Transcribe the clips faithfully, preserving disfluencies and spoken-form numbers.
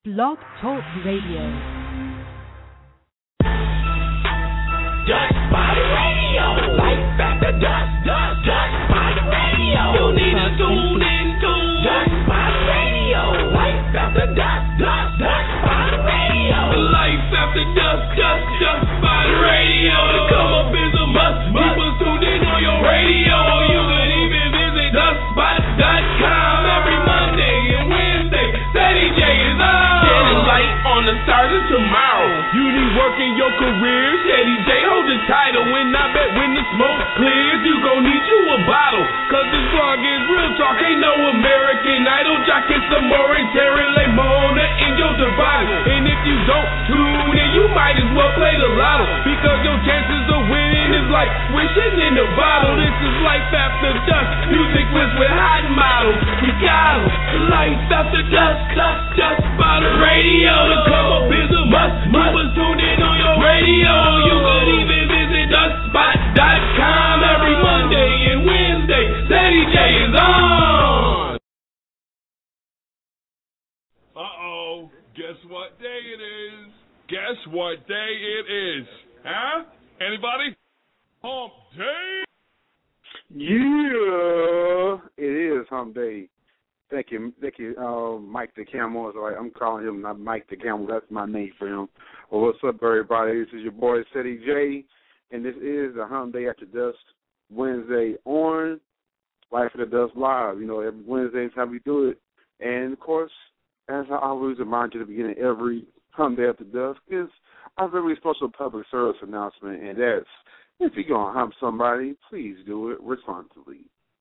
Blog Talk Radio. Dust Body Radio. Life after dust, dust, dust Body Radio. You need to tune in to Dust Body Radio. Life after dust, dust, dust Body Radio. Life after dust, dust, dust Body Radio. To come up is a must. People tuned in on your radio. You can even visit dust body dot com every Monday and Wednesday. Steady J is on. Shedding light on the stars of tomorrow. You need work in your career. Steady J hold the title. When I bet when the smoke clears, you gon' need you a bottle. Cause this vlog is real talk. Ain't no American Idol. Jockin' some more and Terry Lemona in your device. And if you don't tune in, you might as well play the lotto. Because your chances of winning is like wishing in a bottle. This is life after dust. Music was with hot models. We got 'em. Life after dust, dust, dust by the radio. To come up is a must. You was tuned in on your radio. You could even visit dust spot dot com every Monday and Wednesday. Steady J is on. Uh-oh. Guess what day it is? Guess what day it is? Huh? Anybody? Hump Day? Yeah, it is Hump Day. Thank you, thank you, uh, Mike the Camel. Is right. I'm calling him not Mike the Camel. That's my name for him. Well, what's up, everybody? This is your boy, Steady J, and this is the Hump Day After Dusk Wednesday on Life After Dusk Live. You know, every Wednesday is how we do it. And, of course, as I always remind you at the beginning of every Hump Day After Dusk is a very special public service announcement, and that's if you're going to hump somebody, please do it responsibly.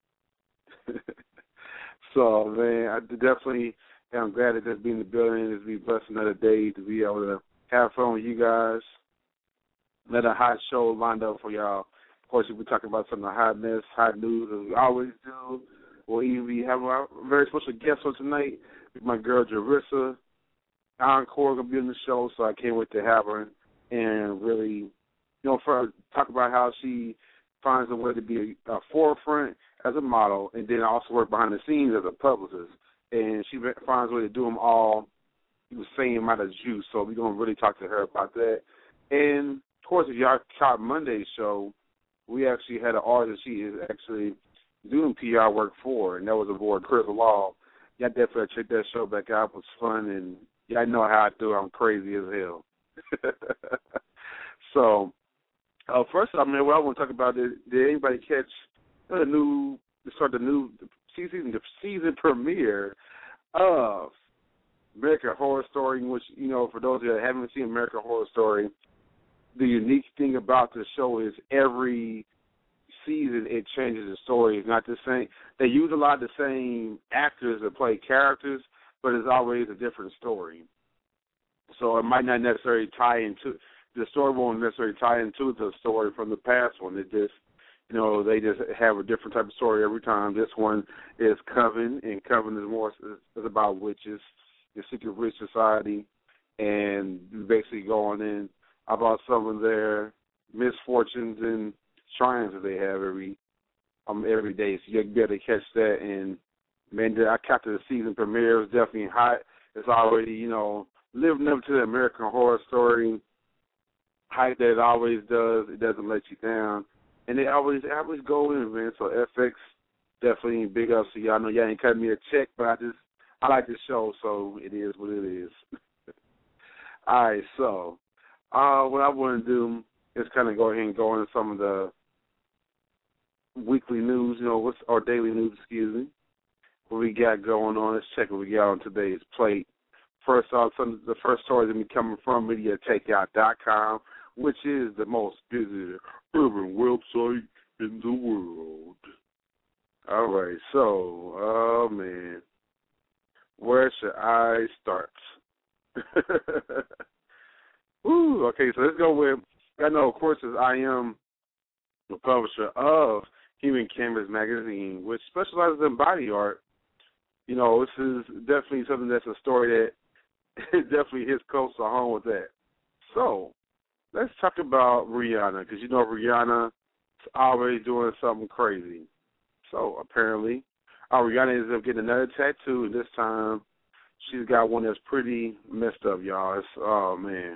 So, man, I definitely am glad to just be in the building and to be blessed another day to be able to have fun with you guys. Another hot show lined up for y'all. Of course, we'll be talking about some of the hotness, hot news, as we always do. We'll even be having a very special guest on tonight with my girl, Jerissa. Encore going to be on the show, so I can't wait to have her and really, you know, for talk about how she finds a way to be a, a forefront as a model and then also work behind the scenes as a publicist. And she finds a way to do them all the same amount of juice. So we're going to really talk to her about that. And, of course, if y'all caught Monday's show, we actually had an artist she is actually doing P R work for, and that was aboard Chris Law. Y'all definitely check that show back out. It was fun, and y'all know how I do. I'm crazy as hell. So, uh, first off, man, what I want to talk about is, did anybody catch the new, start the new season, the season premiere of American Horror Story, in which, you know, for those of you that haven't seen American Horror Story, the unique thing about the show is every season it changes the story. It's not the same. They use a lot of the same actors that play characters, but it's always a different story. So it might not necessarily tie into, the story won't necessarily tie into the story from the past one. It just, you know, they just have a different type of story every time. This one is Coven, and Coven is more is about witches, the secret witch society, and basically going in about some of their misfortunes and triumphs that they have every um every day. So you'll be able to catch that. And man, I captured the season premiere. It was definitely hot. It's already, you know, living up to the American Horror Story hype that it always does. It doesn't let you down. And they always always go in, man. So F X definitely big up. So y'all know y'all ain't cutting me a check, but I just I like the show, so it is what it is. All right, so uh, what I want to do is kind of go ahead and go into some of the weekly news, you know, what's or daily news, excuse me. What we got going on? Let's check what we got on today's plate. First off, some the first story is going to be coming from media takeout dot com, which is the most visited urban website in the world. All right, so, oh, man, where should I start? Ooh, okay, so let's go with, I know, of course, as I am the publisher of Human Canvas Magazine, which specializes in body art. You know, this is definitely something that's a story that definitely hits close to home with that. So, let's talk about Rihanna, because you know Rihanna is always doing something crazy. So, apparently, uh, Rihanna ends up getting another tattoo, and this time she's got one that's pretty messed up, y'all. It's, oh, man.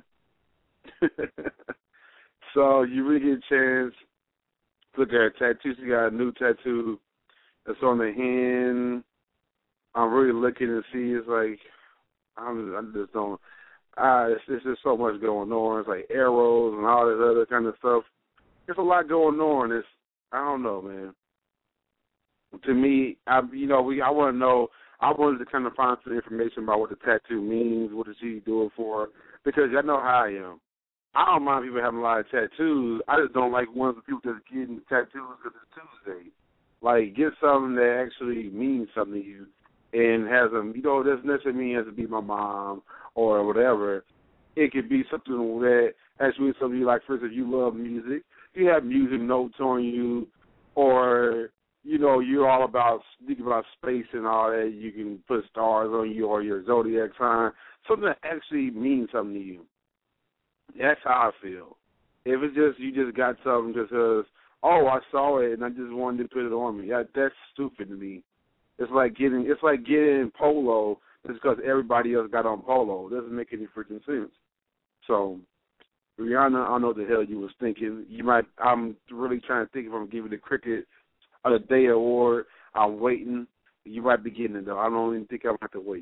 So you really get a chance to look at her tattoo. She got a new tattoo that's on the hand. I'm really looking to see. It's like, I'm, I just don't, ah, it's, it's just so much going on. It's like arrows and all this other kind of stuff. There's a lot going on. It's, I don't know, man. To me, I, you know, we, I want to know, I wanted to kind of find some information about what the tattoo means, what is she doing for her, because I know how I am. I don't mind people having a lot of tattoos. I just don't like ones of people that's getting tattoos because it's Tuesday. Like, get something that actually means something to you and has a, you know, it doesn't necessarily mean it has to be my mom or whatever. It could be something that actually means something you like. For instance, you love music. You have music notes on you, or, you know, you're all about speaking about space and all that. You can put stars on you or your zodiac sign. Something that actually means something to you. That's how I feel. If it's just you just got something just because, oh, I saw it and I just wanted to put it on me. That, that's stupid to me. It's like getting it's like getting polo just because everybody else got on polo. It doesn't make any freaking sense. So, Rihanna, I don't know what the hell you was thinking. You might. I'm really trying to think if I'm giving the Cricket of the Day award. I'm waiting. You might be getting it though. I don't even think I'm gonna have to wait.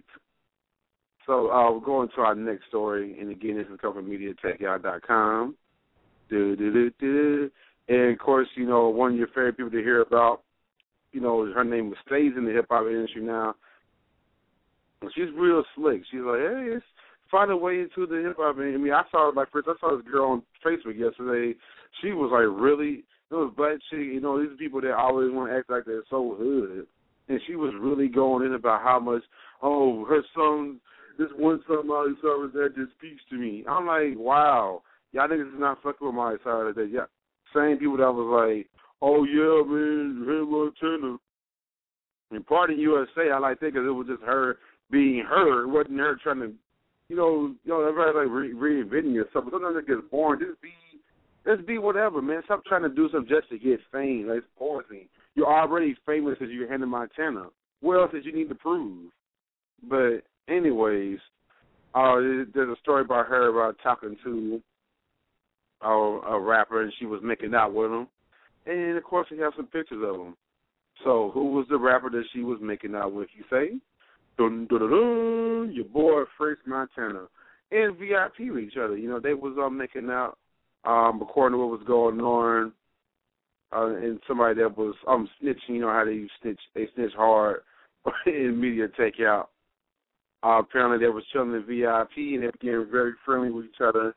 So uh, we're going to our next story, and again, this is coming from media tech y'all dot com. Do, do, do, do. And, of course, you know, one of your favorite people to hear about, you know, her name stays in the hip-hop industry now. She's real slick. She's like, hey, let's find a way into the hip-hop industry. I mean, I saw, like, first, I saw this girl on Facebook yesterday. She was, like, really, it was black chick, you know, these are people that always want to act like they're so hood. And she was really going in about how much, oh, her song, this one song, Miley Cyrus, that just speaks to me. I'm like, wow, y'all niggas is not fucking with Miley Cyrus. That yeah, same people that was like, oh yeah, man, hey Montana. And part of U S A, I like that because it was just her being her. It wasn't her trying to, you know, you know, everybody like re- reinventing yourself. Sometimes it gets boring. Just be, just be whatever, man. Stop trying to do something just to get fame. Like, it's boring. You're already famous because you're Hannah Montana. What else did you need to prove? But anyways, uh, there's a story about her about talking to a, a rapper, and she was making out with him. And, of course, we have some pictures of him. So who was the rapper that she was making out with, you say? Dun, dun, dun, dun, your boy, French Montana. And V I P with each other. You know, they was um, making out, um, according to what was going on. Uh, and somebody that was um snitching, you know how they snitch, they snitch hard in media takeout. Uh, apparently they was chilling in V I P and they became very friendly with each other,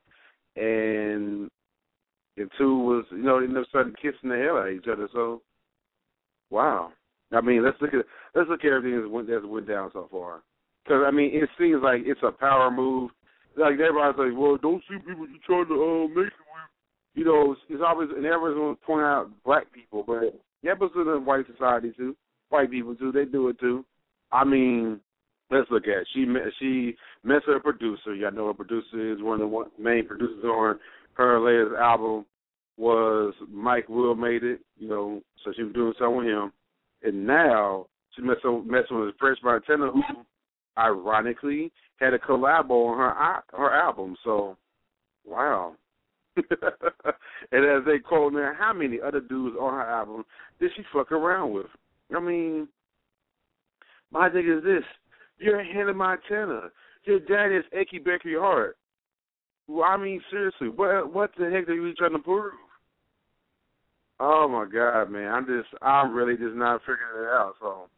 and the two was, you know, they ended up starting kissing the hell out of each other. So, wow. I mean, let's look at let's look at everything that went, that's went down so far. Because I mean, it seems like it's a power move. Like everybody's like, well, don't see people you trying to uh, make it with. You know, it's, it's always, and everyone's going to point out black people, but yeah, but it's in white society too. White people too, they do it too. I mean, let's look at it. She she met her producer. Y'all know her producer is one of the main producers on her latest album was Mike Will Made It. You know, so she was doing something with him, and now she met some messing with French Montana, who ironically had a collabo on her her album. So, wow. And as they quote, man, how many other dudes on her album did she fuck around with? I mean, my thing is this. You're Hannah Montana. Your dad is Achy Becky Hart. Well, I mean, seriously, what what the heck are you trying to prove? Oh, my God, man. I'm just, I'm really just not figuring it out. So,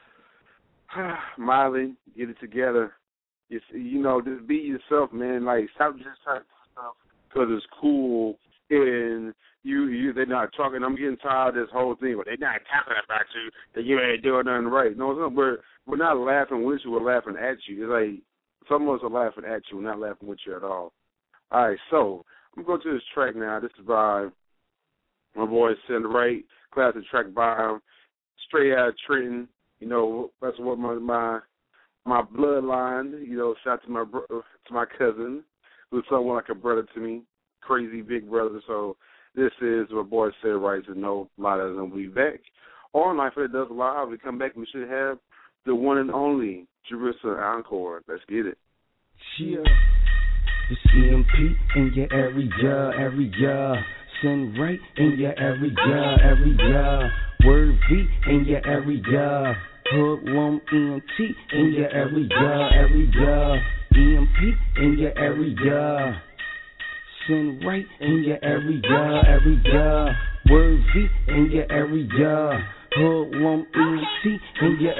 Miley, get it together. It's, you know, just be yourself, man. Like, stop just trying to do stuff because it's cool, and you, you, they're not talking. I'm getting tired of this whole thing, but they're not talking about you, that you ain't doing nothing right. No, it's not, we're, we're not laughing with you, we're laughing at you. It's like, some of us are laughing at you, we're not laughing with you at all. All right, so, I'm going to this track now. This is by my boy Send Right, classic track by him, straight out of Trenton. You know, that's what my, my, my bloodline, you know, shout out to my, to my cousin, who's someone like a brother to me, crazy big brother. So this is my boy Said Right, and no lie doesn't. We'll be back on Life It Does Live. We come back, we should have the one and only Jerissa Encore. Let's get it. Yeah. It's E M P in your area, area. Send right in your area, area. Word V in your area. Hoodlum E N T in your area, area. E M P in your area. Send right in your area, area. Word V in your area. Hoodlum E N T in your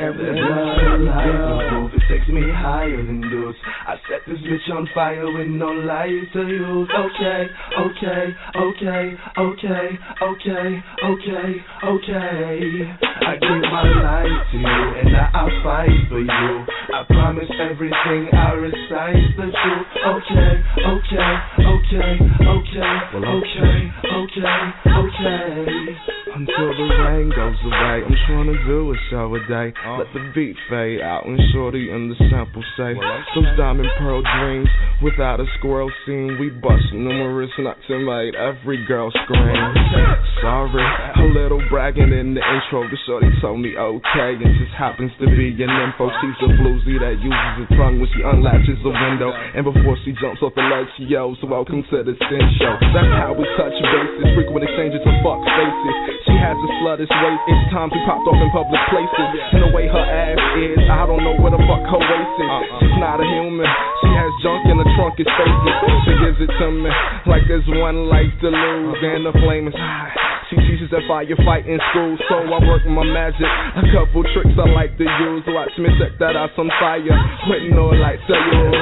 area. It takes me higher than this. I set this bitch on fire with no light to use. Okay, okay, okay, okay, okay, okay, okay. I give my life to you and now I'll fight for you. I promise everything I recite the truth. Okay, okay, okay, okay, okay, okay, okay. Until the rain goes away, I'm trying to do a show a day. Let the beat fade out and shorty in the sample say those diamond pearl dreams without a squirrel scene. We bust numerous nuts and made every girl scream. Sorry, a little bragging in the intro, but shorty told me okay. And just happens to be an info. She's a bluesy that uses her tongue when she unlatches a window. And before she jumps off the ledge, she yells, welcome to the Sin Show. That's how we touch bases, frequent exchanges of fuck faces. She has a sluttish waist, it's times we popped off in public places. And the way her ass is, I don't know where the fuck her waist is. She's not a human, she has junk in the trunk, it's faces. She gives it to me like there's one life to lose, and the flame is high. She teaches that firefight in school, so I work my magic. A couple tricks I like to use. Watch me set that ass on fire with no light to use.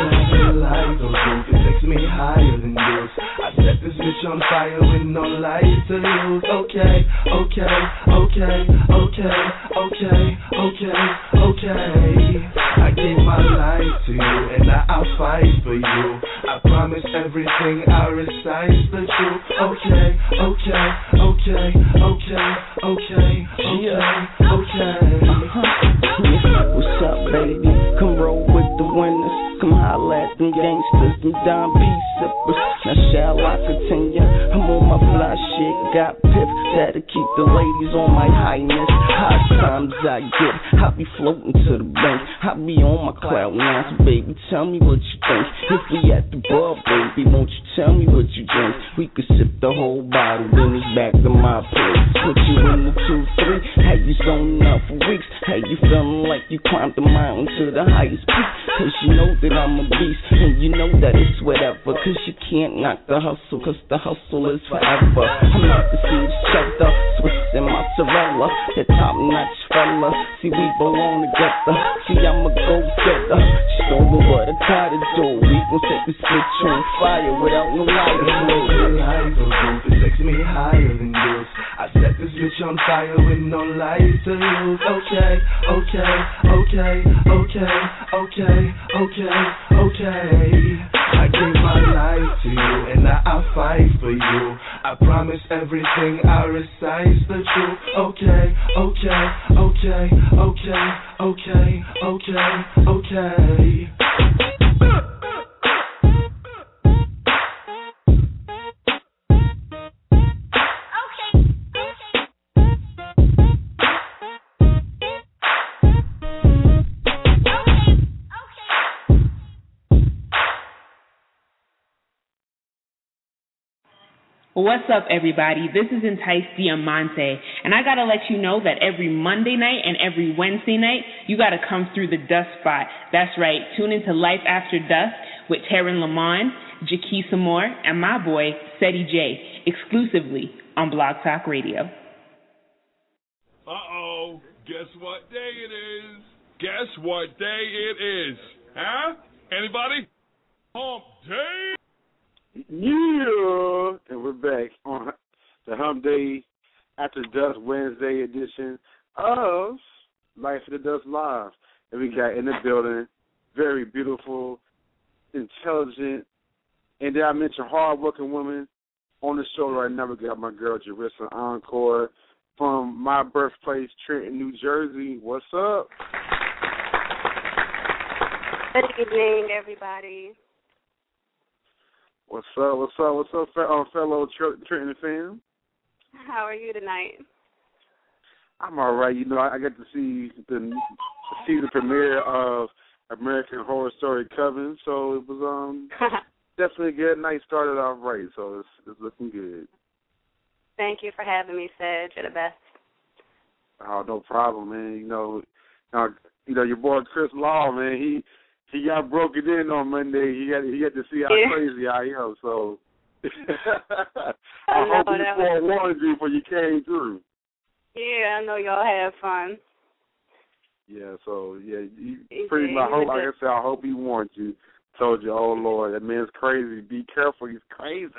It takes me higher than this. I set this bitch on fire with no light to use. Okay, okay, okay, okay, okay, okay, okay. I give my life to you and now I'll fight for you. I promise everything I recite the truth. Okay, okay, okay. Okay, okay, okay, okay, okay. Uh-huh. What's up, baby? Come roll with the winners. Come holla at them gangsters, them Don B sippers. Now shall I continue? I'm on my fly shit, got pip that'll keep the ladies on my highness. High times I get, I be floating to the bank. I be on my cloud nine, so baby, tell me what you think. If we at the bar, baby, won't you tell me what you drink? We could sip the whole bottle, then it's back to my place. Put you in the two, three, had you zoning out for weeks. Had you feeling like you climbed the mountain to the highest peak. Cause you know that I'm a beast, and you know that it's whatever. Cause you can't knock the hustle, cause the hustle is forever. I'm not the seeds cheddar, Swiss and mozzarella, that top notch fella. See, we belong together. See, I'm a go-getter. Show me what I gotta do. We gon' set this bitch on fire without no light. It takes me higher than this. I set this bitch on fire with no light to use. Okay, okay, okay, okay, okay, okay, okay. I give my life to you and now I'll fight for you. I promise everything I recite's the truth. Okay, okay, okay, okay, okay, okay, okay. What's up, everybody? This is Entice Diamante, and I gotta let you know that every Monday night and every Wednesday night, you gotta come through the Dust Spot. That's right, tune into Life After Dusk with Taryn Lamont, Jaquisa Moore, and my boy, Seti J, exclusively on Blog Talk Radio. Uh-oh, guess what day it is? Guess what day it is? Huh? Anybody? Hump Day? Yeah, and we're back on the Hump Day After Dusk Wednesday edition of Life After Dusk Live. And we got in the building, very beautiful, intelligent, and did I mention hard-working women on the show right now? We got my girl Jerissa Encore from my birthplace, Trenton, New Jersey. What's up? Good evening, everybody. What's up, what's up, what's up, uh, fellow Trenton fam? How are you tonight? I'm all right. You know, I, I got to see the season premiere of American Horror Story Coven, so it was um definitely a good night. Started off right, so it's, it's looking good. Thank you for having me, Sedge. You're the best. Oh, no problem, man. You know, uh, you know your boy Chris Law, man. He he got broken in on Monday. He had he had to see how yeah. crazy I am. So I, I hope know, he forewarned you before you came through. Yeah, I know y'all had fun. Yeah, so yeah, you He pretty did. much. He Hope, was like I just- said, I hope he warned you. Told you, oh Lord, that man's crazy. Be careful, he's crazy.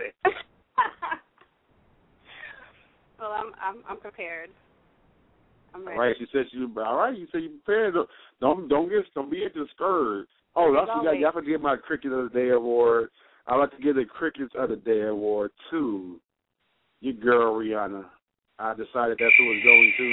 Well, I'm I'm I'm prepared. I'm ready. All right, you said you. All right, you said you prepared. Don't don't get don't be discouraged. Oh, I forgot. Y'all forget my Cricket of the Day award. I like to give the Crickets of the Day award to your girl Rihanna. I decided that's who it's going to.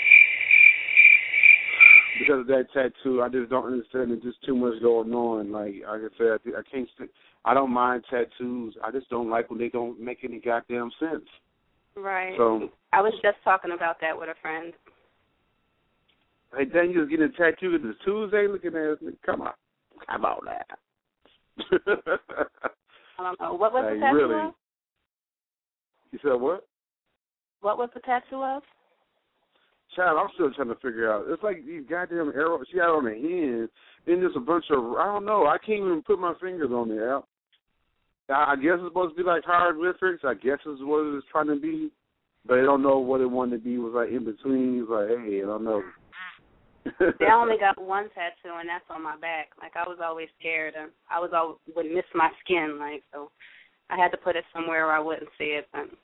Because of that tattoo, I just don't understand. There's just too much going on. Like, like I said, I can't. I don't mind tattoos. I just don't like when they don't make any goddamn sense. Right. So I was just talking about that with a friend. Hey, then you just getting a tattoo because it's Tuesday. Looking at us, come on, come on now. I don't know. What was like, the tattoo really? of? You said what? What was the tattoo of? Child, I'm still trying to figure out. It's like these goddamn arrows she had on the hand. Then there's a bunch of, I don't know. I can't even put my fingers on the app. I, I guess it's supposed to be like hieroglyphics. I guess it's what it's trying to be. But I don't know what it wanted to be. It was like in between. It was like, hey, I don't know. They only got one tattoo, and that's on my back. Like, I was always scared. And I was always, would miss my skin, like, so I had to put it somewhere where I wouldn't see it. But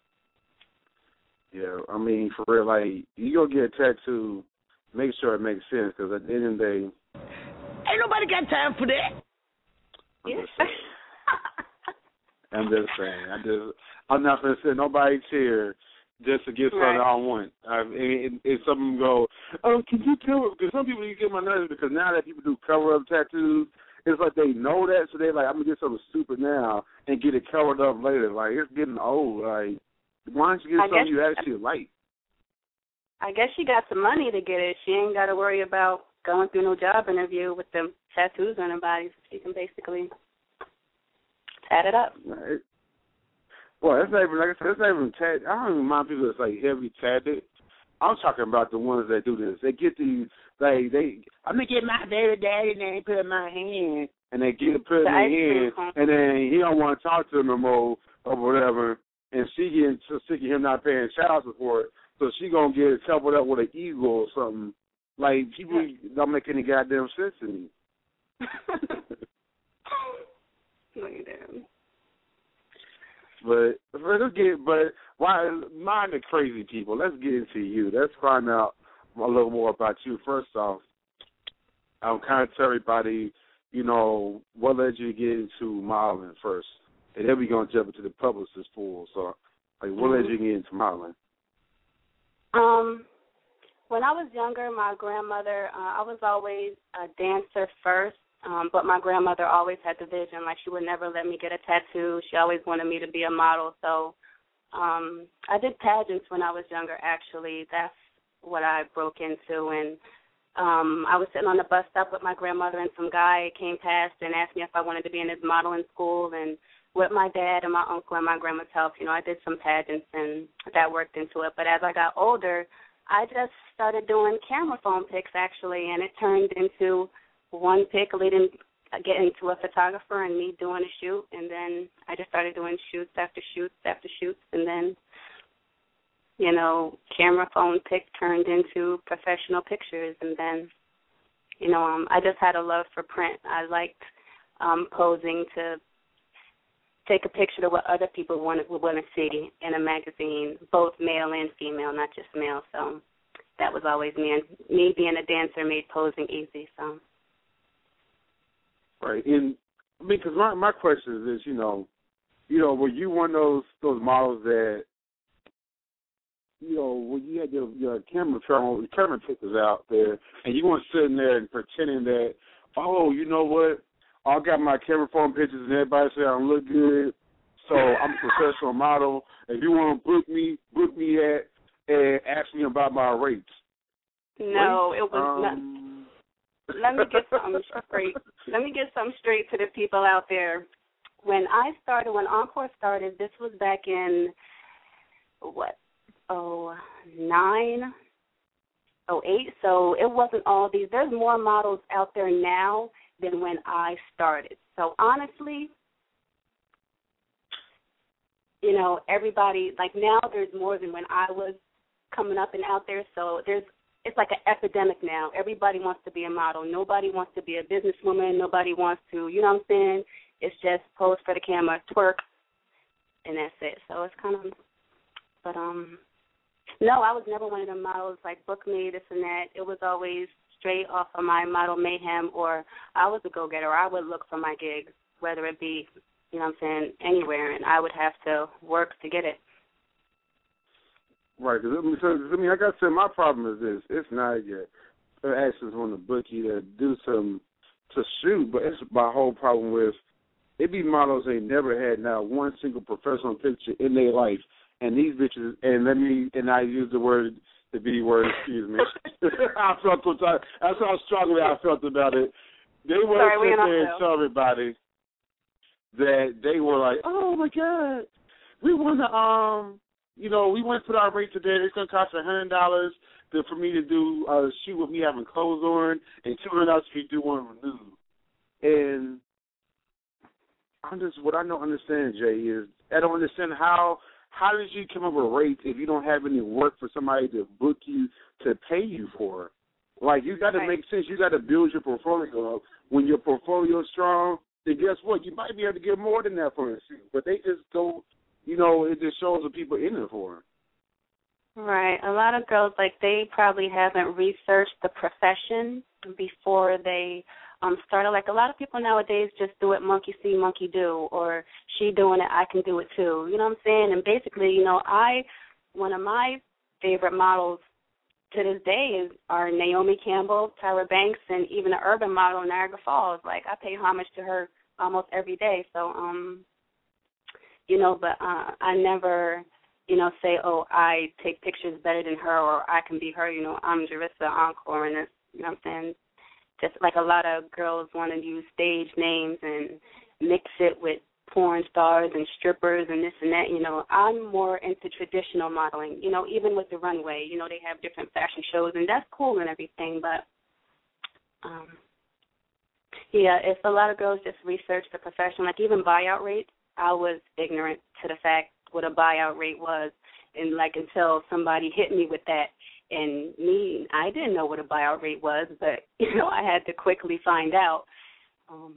yeah, I mean, for real, like, you go get a tattoo, make sure it makes sense, because at the end of the day, ain't nobody got time for that. I'm just saying. I'm just saying. I just, I'm not going to sit nobody's here just to get something right. I want. I, and, and some of them go, oh, can you tell me? Because some people, you get my nerves because now that people do cover-up tattoos, it's like they know that, so they're like, I'm going to get something stupid now and get it covered up later. Like, it's getting old. Like, why don't you get I something guess, you actually like? I guess she got the money to get it. She ain't got to worry about going through no job interview with them tattoos on her body. She can basically tat it up. Right. Well, that's not even, like I said, that's not even tat. I don't even mind people that's like heavy tatted. I'm talking about the ones that do this. They get these, like, they, I'm going to get my baby daddy and they put it in my hand, and they get it put in The their ice cream hand, cone. and then he don't want to talk to them no more or whatever, and she getting so sick of him not paying child support, so she going to get it covered up with an eagle or something. Like, people don't make any goddamn sense to me. Look at them. But let's get, but why mind the crazy people? Let's get into you. Let's find out a little more about you. First off, I'll kind of tell everybody, you know, what led you to get into modeling first, and then we're gonna jump into the publicist pool. So, like, what led you to get into modeling? Um, when I was younger, my grandmother, uh, I was always a dancer first. Um, but my grandmother always had the vision, like she would never let me get a tattoo. She always wanted me to be a model. So um, I did pageants when I was younger, actually. That's what I broke into. And um, I was sitting on the bus stop with my grandmother, and some guy came past and asked me if I wanted to be in his modeling school. And with my dad and my uncle and my grandma's help, you know, I did some pageants, and that worked into it. But as I got older, I just started doing camera phone pics, actually, and it turned into one pic leading, getting to a photographer and me doing a shoot, and then I just started doing shoots after shoots after shoots, and then, you know, camera phone pic turned into professional pictures, and then, you know, um, I just had a love for print. I liked um, posing to take a picture of what other people want would want to see in a magazine, both male and female, not just male. So that was always me, and me being a dancer made posing easy. So. Right, and I mean, because my my question is, you know, you know, were you one of those those models that, you know, when you had your, your camera phone, camera pictures out there, and you weren't sitting there and pretending that, oh, you know what, I got my camera phone pictures and everybody say I look good, so I'm a professional model. If you want to book me, book me at and ask me about my rates. No, Rates? it was um, let me get something straight. Let me get something straight to the people out there. When I started, when Encore started, this was back in, what, oh, nine, oh, eight. So it wasn't all these. There's more models out there now than when I started. So honestly, you know, everybody, like now there's more than when I was coming up and out there. So there's, it's like an epidemic now. Everybody wants to be a model. Nobody wants to be a businesswoman. Nobody wants to, you know what I'm saying? It's just pose for the camera, twerk, and that's it. So it's kind of, but, um, no, I was never one of them models like book me, this and that. It was always straight off of my model mayhem, or I was a go-getter. I would look for my gigs, whether it be, you know what I'm saying, anywhere, and I would have to work to get it. Right, because I mean, like I said, my problem is this. It's not yet. The actions on the bookie to do some, to shoot, but it's my whole problem with, it be models they never had now one single professional picture in their life. And these bitches, and let me, and I use the word, the B word, excuse me. I felt, that's how strongly I felt about it. They were sit there and tell everybody that they were like, oh my God, we want to, um, you know, we went to our rate today. It's going to cost one hundred dollars to, for me to do a shoot with me having clothes on, and two hundred dollars if you do one nude. And I'm just, what I don't understand, Jay, is I don't understand how, how did you come up with rates if you don't have any work for somebody to book you to pay you for? Like, you got to right. make sense. You got to build your portfolio up. When your portfolio is strong, then guess what? You might be able to get more than that for a shoot. But they just don't, you know, it just shows the people in it for them. Right. A lot of girls, like, they probably haven't researched the profession before they um started. Like, a lot of people nowadays just do it monkey see, monkey do, or she doing it, I can do it too. You know what I'm saying? And basically, you know, I, one of my favorite models to this day is are Naomi Campbell, Tyra Banks, and even an urban model in Niagara Falls. Like, I pay homage to her almost every day. So, um, you know, but uh, I never, you know, say, oh, I take pictures better than her, or I can be her. You know, I'm Jerissa Encore, and it's, you know what I'm saying? Just like a lot of girls want to use stage names and mix it with porn stars and strippers and this and that. You know, I'm more into traditional modeling, you know, even with the runway. You know, they have different fashion shows, and that's cool and everything. But, um, yeah, if a lot of girls just research the profession, like even buyout rates, I was ignorant to the fact what a buyout rate was. And, like, until somebody hit me with that. And me, I didn't know what a buyout rate was, but, you know, I had to quickly find out. Um,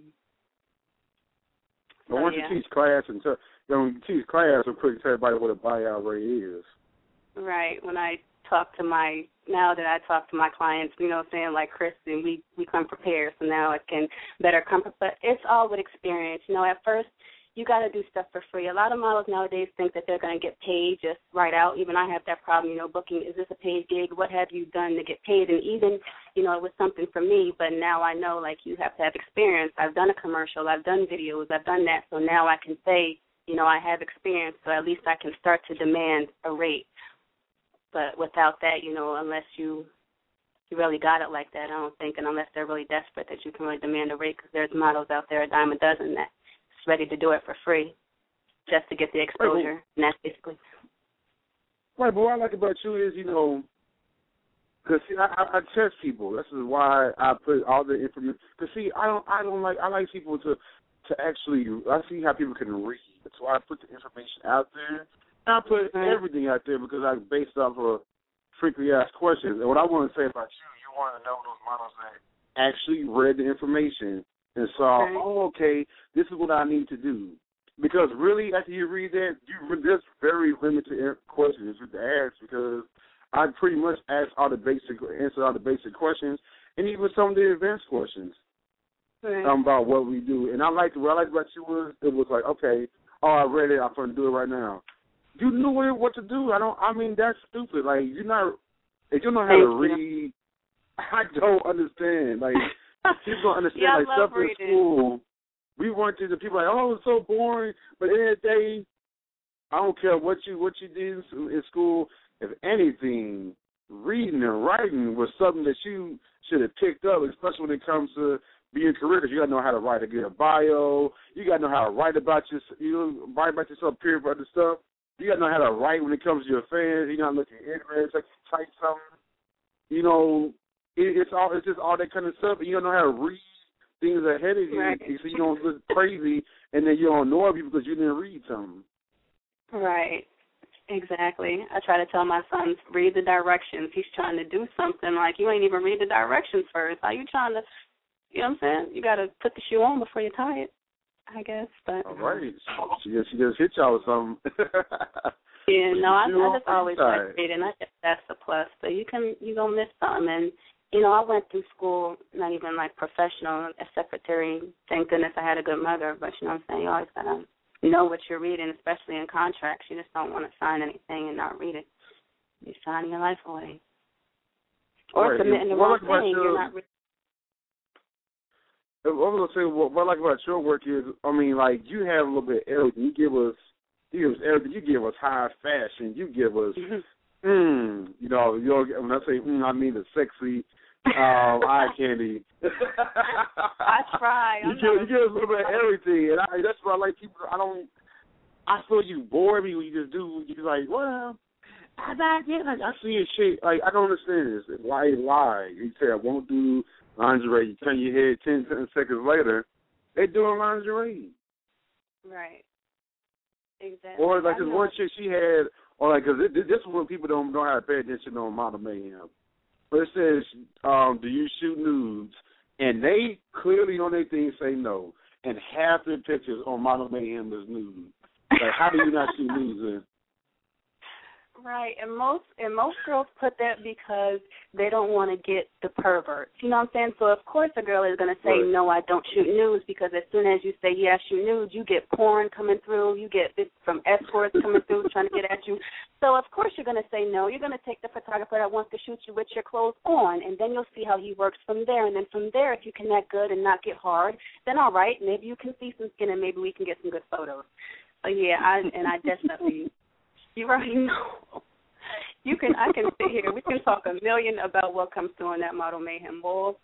But once yeah. you teach class and tell, you know, you teach class, so quick tell everybody what a buyout rate is. Right. When I talk to my, now that I talk to my clients, you know what I'm saying, like Kristen, we, we come prepared, so now I can better come, but it's all with experience. You know, at first, you got to do stuff for free. A lot of models nowadays think that they're going to get paid just right out. Even I have that problem, you know, booking, is this a paid gig? What have you done to get paid? And even, you know, it was something for me, but now I know, like, you have to have experience. I've done a commercial. I've done videos. I've done that. So now I can say, you know, I have experience, so at least I can start to demand a rate. But without that, you know, unless you you really got it like that, I don't think, and unless they're really desperate, that you can really demand a rate, because there's models out there, a dime a dozen, that ready to do it for free just to get the exposure, right, and that's basically. Right, but what I like about you is, you know, because see, I, I, I test people. This is why I put all the information. Because see, I don't, I don't like, I like people to, to actually. I see how people can read. That's why I put the information out there. And I put mm-hmm. everything out there because I based off of frequently asked questions. And what I want to say about you, you want to know those models that actually read the information and saw, okay. oh, okay, this is what I need to do. Because really, after you read that, you there's very limited questions to ask, because I pretty much asked all the basic, answered all the basic questions, and even some of the advanced questions okay. um, about what we do. And I liked what I liked about you was it was like, okay, oh, I read it, I'm going to do it right now. You knew what to do. I don't. I mean, that's stupid. Like, you're not. If you don't know how to read, I don't understand. Like. People don't understand, yeah, like, stuff in school. We went to the people like, oh, it's so boring. But at the end of the day, I don't care what you what you did in school. If anything, reading and writing was something that you should have picked up, especially when it comes to being a career, because you got to know how to write a good bio. You got to know how to write about your, you know, write about yourself, period, for other stuff. You got to know how to write when it comes to your fans. You got to look at ignorance, like you type something. You know, it, it's all it's just all that kind of stuff. And you don't know how to read things ahead of you, right. so you don't look crazy, and then you don't know people because you didn't read something. Right. Exactly. I try to tell my son, read the directions. He's trying to do something like you ain't even read the directions first. How you trying to, you know what I'm saying? You got to put the shoe on before you tie it, I guess. But all right. She just, she just hit y'all with something. yeah, no, I, I just always like reading. I guess that's a plus. But you can, you going to miss something. And, you know, I went through school, not even like professional, a secretary. Thank goodness I had a good mother. But, you know what I'm saying? You always got to know what you're reading, especially in contracts. You just don't want to sign anything and not read it. You're signing your life away. Or right. submitting the wrong thing. Your, you're not reading. I was going to say, what, what I like about your work is, I mean, like, you have a little bit of everything. You give us, you give us everything. You give us high fashion. You give us, mm, you know, you know, when I say mm, I mean the sexy um, eye candy. I try. You give, you give us a little bit of everything, and I, that's what I like. People, I don't. I feel you bore me when you just do. You're like, well, I like it. Like I see a shit. Like I don't understand this. It's lie, lie. You say I won't do lingerie. You turn your head ten, ten seconds later, they doing lingerie. Right. Exactly. Or like this one chick she had, or like, cause this, this is when people don't know how to pay attention on Model Mayhem. But it says, um, do you shoot nudes? And they clearly on their thing say no. And half their pictures on Model Mayhem is nude. Like, how do you not shoot nudes in? Right, and most and most girls put that because they don't want to get the perverts. You know what I'm saying? So, of course, a girl is going to say, right. no, I don't shoot nudes, because as soon as you say, yeah, I shoot nudes, you get porn coming through, you get this from escorts coming through trying to get at you. So, of course, you're going to say no. You're going to take the photographer that wants to shoot you with your clothes on, and then you'll see how he works from there. And then from there, if you connect good and not get hard, then all right, maybe you can see some skin and maybe we can get some good photos. So, yeah, I, and I definitely... You already know. You can. I can sit here. We can talk a million about what comes through on that Model Mayhem ball.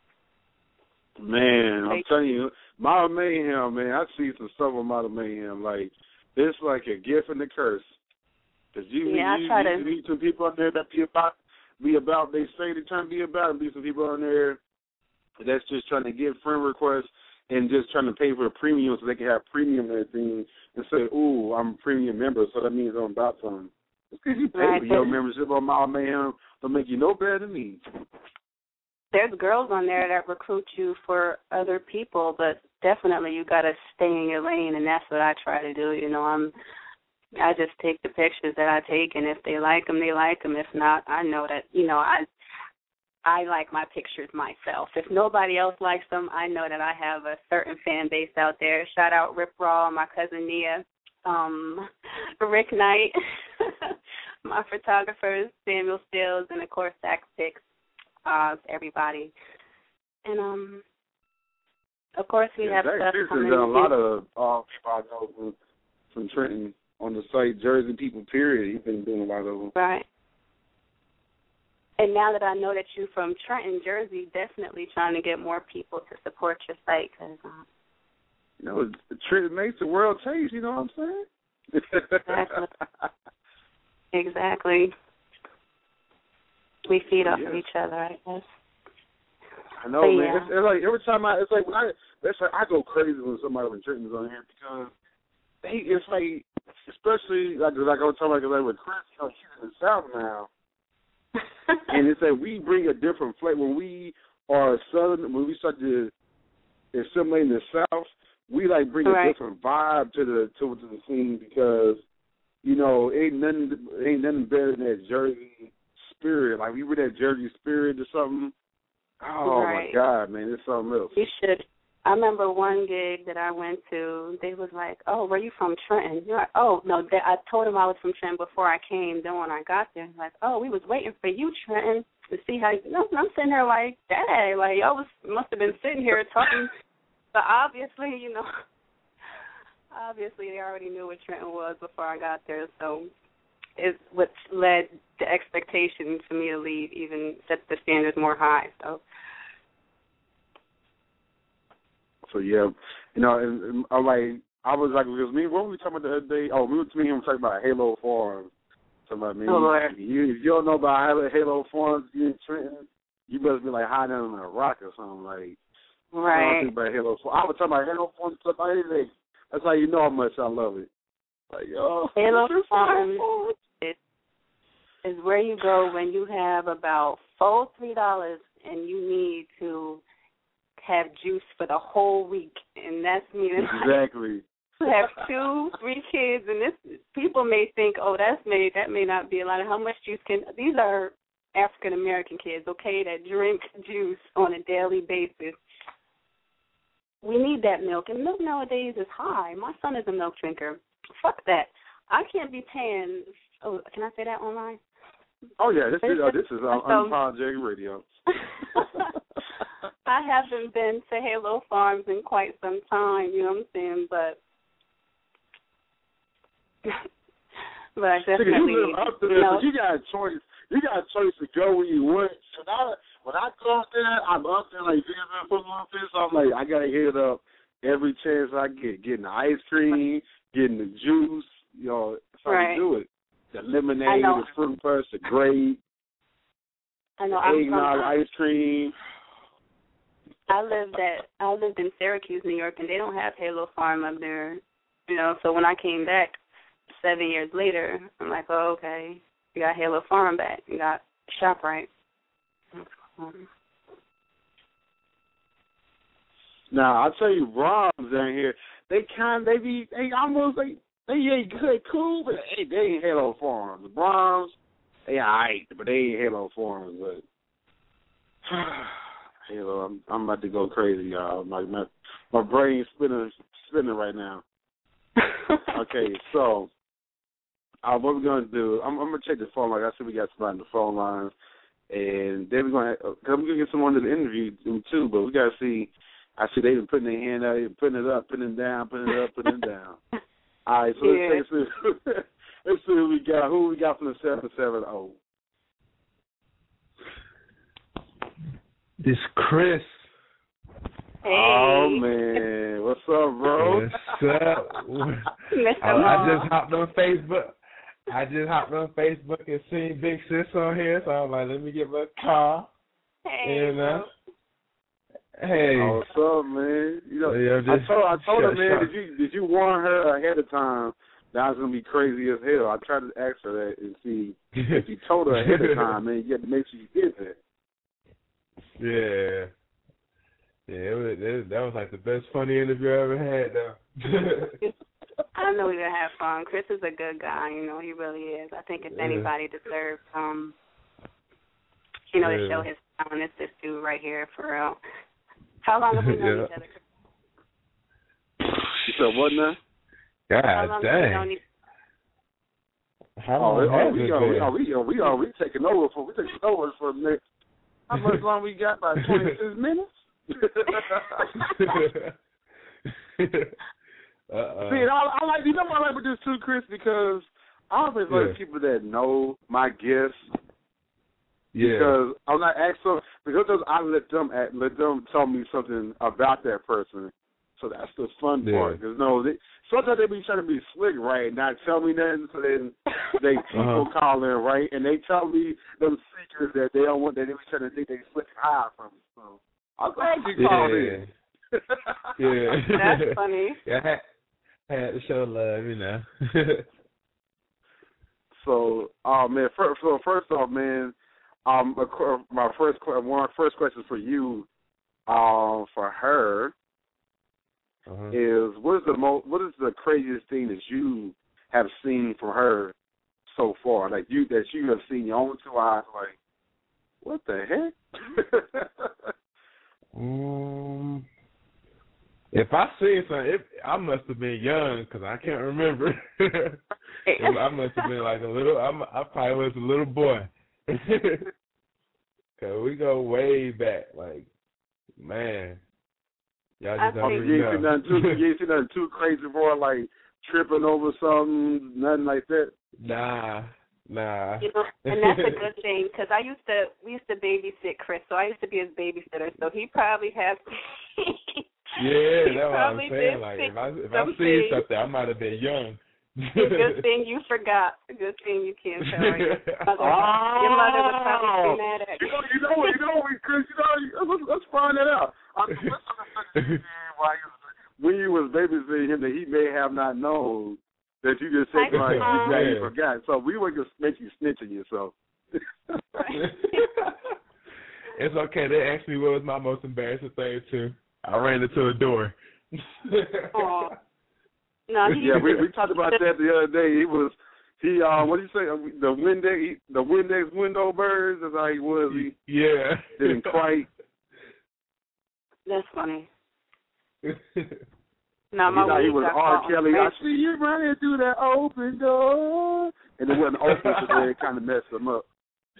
Man, I'm telling you, Model Mayhem, man. I see some stuff on Model Mayhem. Like it's like a gift and a curse. Cause you, yeah, you, I try you, to meet some people out there that be about, be about. They say they're trying to be about, and be some people on there that's just trying to get friend requests and just trying to pay for a premium so they can have premium and everything and say, ooh, I'm a premium member, so that means I'm about something. It's because you pay right. for your membership on Model Mayhem. Don't make you no better than me. There's girls on there that recruit you for other people, but definitely you got to stay in your lane, and that's what I try to do. You know, I'm, I just take the pictures that I take, and if they like them, they like them. If not, I know that, you know, I I like my pictures myself. If nobody else likes them, I know that I have a certain fan base out there. Shout out Rip Raw, my cousin Nia, um, Rick Knight, my photographers, Samuel Stills, and of course Zach Picks, uh, everybody. And um, of course we yeah, have Zach stuff Picks coming. Has done a lot of uh, people I know from, from Trenton on the site, Jersey People. Period. He's been doing a lot of them. Right. And now that I know that you're from Trenton, Jersey, definitely trying to get more people to support your site. Cause, um, you know, Trenton makes the world taste, you know what I'm saying? Exactly. Exactly. We feed off yes. of each other, I guess. I know, but, man. yeah. It's, it's like every time I, it's like when I, it's like I go crazy when somebody from Trenton's on here because they, it's like, especially like, like I was talking about, like with Chris, you know, he's in the South now. And it's like we bring a different flavor. When we are Southern, when we start to assimilate in the South, we like bring right. a different vibe to the to, to the scene because, you know, ain't nothing ain't nothing better than that Jersey spirit. Like we were that Jersey spirit or something. Oh right. my God, man, it's something else. You should. I remember one gig that I went to, they was like, oh, where you from, Trenton? You're like, oh, no, they, I told him I was from Trenton before I came. Then when I got there, he's like, oh, we was waiting for you, Trenton, to see how you, no, I'm sitting there like, dang, like, y'all was, must have been sitting here talking. But obviously, you know, obviously they already knew what Trenton was before I got there. So it's what led the expectation for me to leave, even set the standards more high. So So yeah, you know, and, and I'm like, I was like, because me, what were we talking about the other day? Oh, we were me and him talking about Halo Farms. Talking about me, Oh, Lord. you, if you don't know about Halo Farms, you in Trenton, you must be like hiding under a rock or something. Like, Right. I don't think about Halo Farms. I was talking about Halo Farms stuff about anything. That's how you know how much I love it. Like, yo, Halo Farms is, is where you go when you have about four, three dollars, and you need to have juice for the whole week, and that's meaning exactly. You have two, three kids, and this people may think, oh, that's may that may not be a lot. How much juice can these are African American kids, okay, that drink juice on a daily basis. We need that milk, and milk nowadays is high. My son is a milk drinker. Fuck that. I can't be paying. Oh, can I say that online? Oh yeah, this is uh, this is uh, so, Unapologetic Radio. I haven't been to Halo Farms in quite some time. You know what I'm saying? But but I definitely you live up there, you know, but you got a choice. You got a choice to go where you want. So now, when I go up there, I'm up there like visiting football field. So I'm like, I gotta hit it up every chance I get. Getting the ice cream, getting the juice. You know, that's how right. you do it. The lemonade, the fruit punch, the grape, I know. the eggnog ice cream. I lived at I lived in Syracuse, New York, and they don't have Halo Farm up there. You know, so when I came back seven years later, I'm like, oh, okay, you got Halo Farm back, you got ShopRite. Now I tell you, Brahms down here, they kind, they be, they almost like they ain't good, cool, but they, they ain't Halo Farms. The Brahms, they alright, but they ain't Halo Farms. But Halo, I'm, I'm about to go crazy, y'all. My my, my brain's spinning spinning right now. Okay, so uh, what we're gonna do? I'm, I'm gonna check the phone line. I see we got somebody on the phone line, and then we're gonna uh, we're gonna get someone to the interview them too. But we gotta see. I see they've been putting their hand out, here, putting it up, putting it down, putting it up, putting it down. All right, so yeah. let's, take, let's, let's see who we got. Who we got from the seven seven zero? This Chris. Hey. Oh man, what's up, bro? What's up? I, I just hopped on Facebook. I just hopped on Facebook and seen Big Sis on here, so I'm like, let me get my call. Hey, and, uh, hey. Oh, what's up, man? You know, yeah, I told I told her, man, shot. did you did you warn her ahead of time that I was gonna be crazy as hell? I tried to ask her that and see if you told her ahead of time, man. You had to make sure you did that. Yeah. Yeah, it was, it, that was like the best funny interview I ever had, though. I know you're gonna have fun. Chris is a good guy, you know, he really is. I think if yeah. anybody deserves, um, you know, yeah. to show his talent, it's this dude right here, for real. How long have we known yeah. each other? You said what now? God How long dang. have we known each How oh, long oh, has we it are, been? we are, we are, we are, we taking over for, we taking over for the next, how much long we got? About twenty-six minutes? Uh-uh. See, I, I like, you know what I like with this too, Chris, because I always yeah. like people that know my gifts. Yeah. Because I'm not asking, because I let them act, let them tell me something about that person. So that's the fun yeah. part. Because no, they, sometimes they be trying to be slick, right, and not tell me nothing. So then they people uh-huh. call in, right, and they tell me them secrets that they don't want. That they be trying to think they slick high from. So I'm glad you called yeah. in. yeah. That's funny. Yeah, I had, I had to show love, you know. So, oh man, first, so first off, man, um, my first one, first question for you, um, for her, uh-huh. is what is the most, what is the craziest thing that you have seen from her so far? Like you that you have seen your own two eyes, like what the heck? um, if I seen something, it, I must have been young because I can't remember. I must have been like a little. I'm, I probably was a little boy. Cause we go way back, like man. Y'all just don't you, really ain't know. seen nothing too, you ain't seen nothing too crazy for like tripping over something, nothing like that. Nah, nah. You know, and that's a good thing because I used to we used to babysit Chris, so I used to be his babysitter. So he probably has Yeah, You that's what I'm probably saying. did Like, see if I if I something. seen something, I might have been young. Good thing you forgot. Good thing you can't tell her. Your mother, Oh, your mother would probably be mad at you you. know, you know what, you know what, Chris, you know, let's, let's find that out. I'm listening while you was, when you was babysitting him that he may have not known that you just said like Uh-huh. that you forgot. So we were just make you snitch on yourself. It's okay. They asked me what was my most embarrassing thing too. I ran into a door. Aw. No, he, Yeah, we we talked about that the other day. He was he uh what do you say the Windex the Windex window birds is how he was. He Yeah. didn't quite. That's funny. No, You my know, he weed was got R. caught on Kelly. the I branch. see you running through that open door, and it wasn't open, so it kind of messed him up.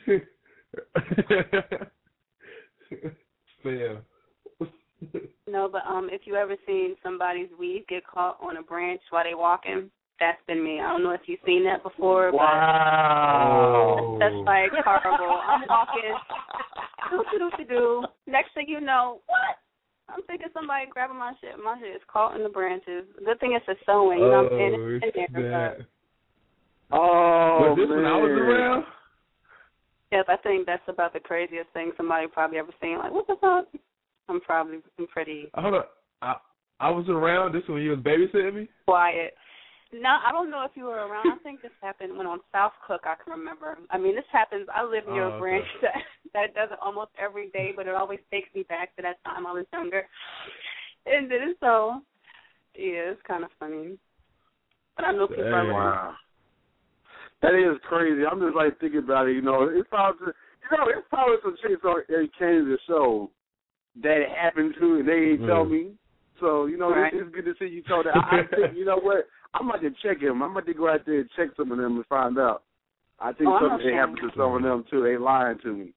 Yeah. No, but um, if you ever seen somebody's weed get caught on a branch while they walking, that's been me. I don't know if you've seen that before, Wow. but that's like horrible. I'm walking, do-do-do-do-do. Next thing you know, what? I'm thinking somebody grabbing my shit. My shit is caught in the branches. Good thing it's a sewing. You know what I'm saying? It's in there, but Oh, was this man. when I was around? yes, I think that's about the craziest thing somebody probably ever seen. Like, what the fuck? I'm probably I'm pretty Hold on. I I was around this when you was babysitting me? quiet. No, I don't know if you were around. I think this happened when on South Cook, I can remember. I mean, this happens. I live near Oh, a branch okay. that, that does it almost every day, but it always takes me back to that time I was younger. And then so, yeah, it's kind of funny. But I know people are around. Wow. That is crazy. I'm just like thinking about it. You know, it's probably you know it's probably some chicks on it came to the show that it happened to, and they ain't Mm. tell me. So you know, Right. it's, it's good to see you told that. I, I think you know what. I'm about to check him. I'm about to go out there and check some of them and find out. I think Oh, I'm something ashamed. happened to some of them too. They lying to me.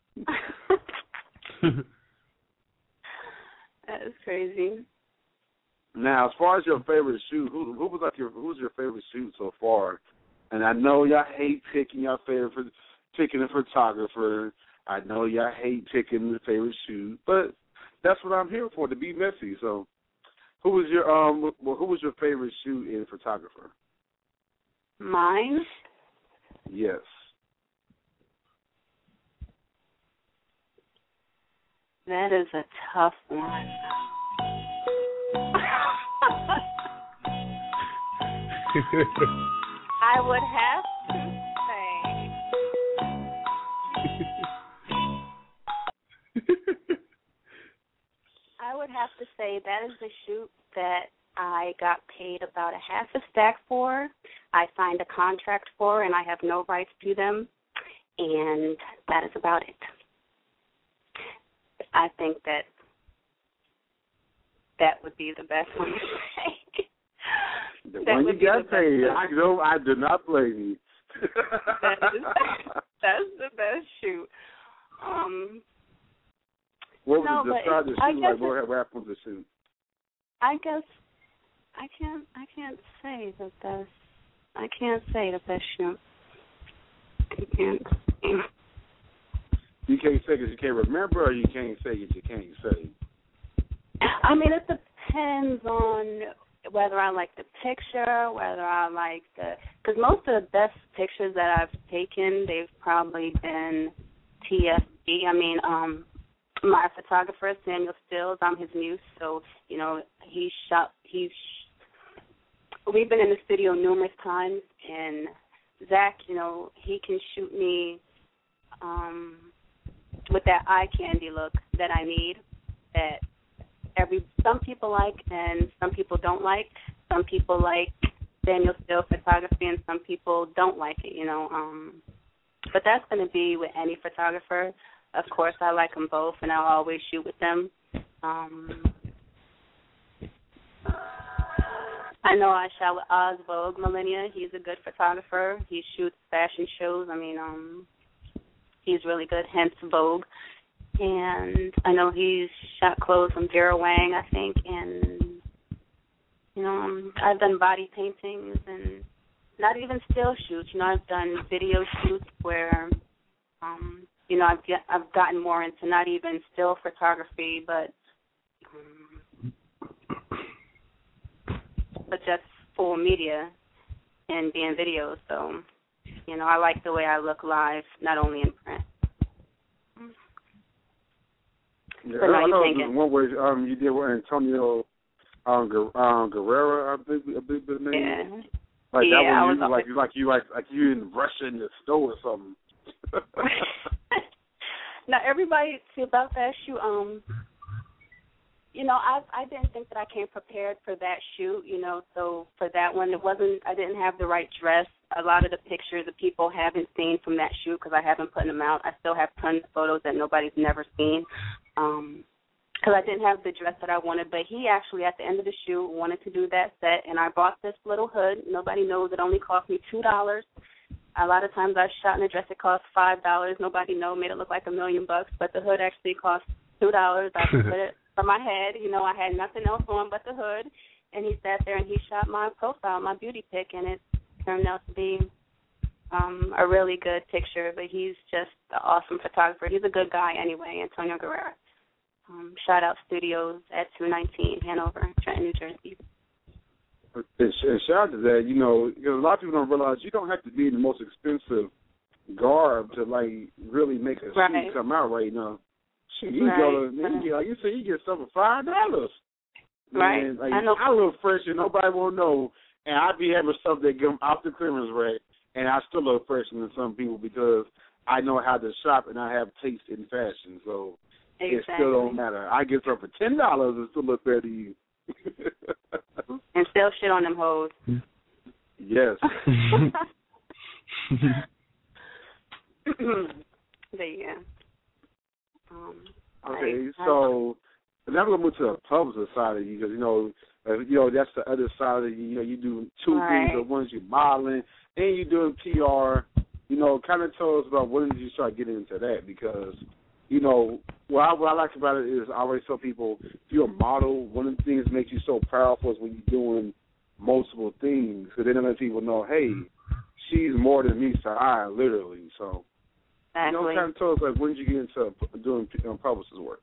That is crazy. Now, as far as your favorite shoot, who, who was like your who's your favorite shoot so far? And I know y'all hate picking your favorite picking a photographer. I know y'all hate picking the favorite shoot, but that's what I'm here for, to be messy. So, who was your um well, who was your favorite shoot in photographer? Mine? Yes. That is a tough one. I would have to say, I would have to say that is the shoot that I got paid about a half a stack for. I signed a contract for, and I have no rights to them, and that is about it. I think that that would be the best one to say. The That one would you be got the paid. best. I know I did not blame you. That is, that's the best shoot. Um, What was no, the but describe the it- I shoot? guess Like what what happened with the shoot? I guess I can't. I can't say the best. I can't say the best shoot. I can't. You can't say because you can't remember, or you can't say because you can't say. I mean, it depends on whether I like the picture, whether I like the, because most of the best pictures that I've taken, they've probably been T F B. I mean, um, my photographer, Samuel Stills, I'm his muse, so, you know, he shot, he's, we've been in the studio numerous times, and Zach, you know, he can shoot me um, with that eye candy look that I need, that every some people like and some people don't like. Some people like Samuel Still photography and some people don't like it, you know. Um, but that's going to be with any photographer. Of course, I like them both, and I'll always shoot with them. Um, I know I shot with Oz Vogue Millennia. He's a good photographer. He shoots fashion shows. I mean, um, he's really good, hence Vogue. And I know he's shot clothes from Vera Wang, I think, and, you know, um, I've done body paintings and not even still shoots. You know, I've done video shoots where, um, you know, I've get, I've gotten more into not even still photography, but um, but just full media and being videos. So, you know, I like the way I look live, not only in print. Yeah, so I you know thinking. one way um, you did with Antonio um, Gu- um, Guerrero, I think, I believe his name. Yeah. Like yeah, that I one, was you, like you like you like like you in Russia in the store or something. Now everybody see about that shoot. Um, you know, I I didn't think that I came prepared for that shoot. You know, so for that one, it wasn't. I didn't have the right dress. A lot of the pictures that people haven't seen from that shoot because I haven't put them out. I still have tons of photos that nobody's never seen. Um, because I didn't have the dress that I wanted, but he actually, at the end of the shoot, wanted to do that set, and I bought this little hood. Nobody knows it only cost me two dollars. A lot of times I shot in a dress that cost five dollars. Nobody know, made it look like a million bucks, but the hood actually cost two dollars. I put it for my head. You know, I had nothing else on but the hood, and he sat there and he shot my profile, my beauty pic, and it turned out to be um, a really good picture, but he's just an awesome photographer. He's a good guy anyway, Antonio Guerrero. Um, Shout Out Studios at two nineteen Hanover, Trenton, New Jersey. And, and shout out to that, you know, because a lot of people don't realize you don't have to be in the most expensive garb to like really make a right. shoot come out right now. Shit, you right. go to, you get, like you say, you get something for five dollars. Right. And, like, I know. I look fresh and nobody won't know, and I be having stuff that come off the clearance rack, and I still look fresher than some people because I know how to shop and I have taste in fashion. So. Exactly. It still don't matter. I get her for ten dollars and still look better to you. And still shit on them hoes. Yes. There you go. Um, okay, I, so now we're gonna move to the publicist side of you because you know, uh, you know that's the other side of you. You know, you do two right. things at once. You're modeling and you're doing P R. You know, kind of tell us about when did you start getting into that because. You know, what I, what I like about it is I always tell people, if you're a model, one of the things that makes you so powerful is when you're doing multiple things. Because then let people know, hey, she's more than me to I, literally. So, exactly. you know, kind of tell us, like, when did you get into doing um, publicist work?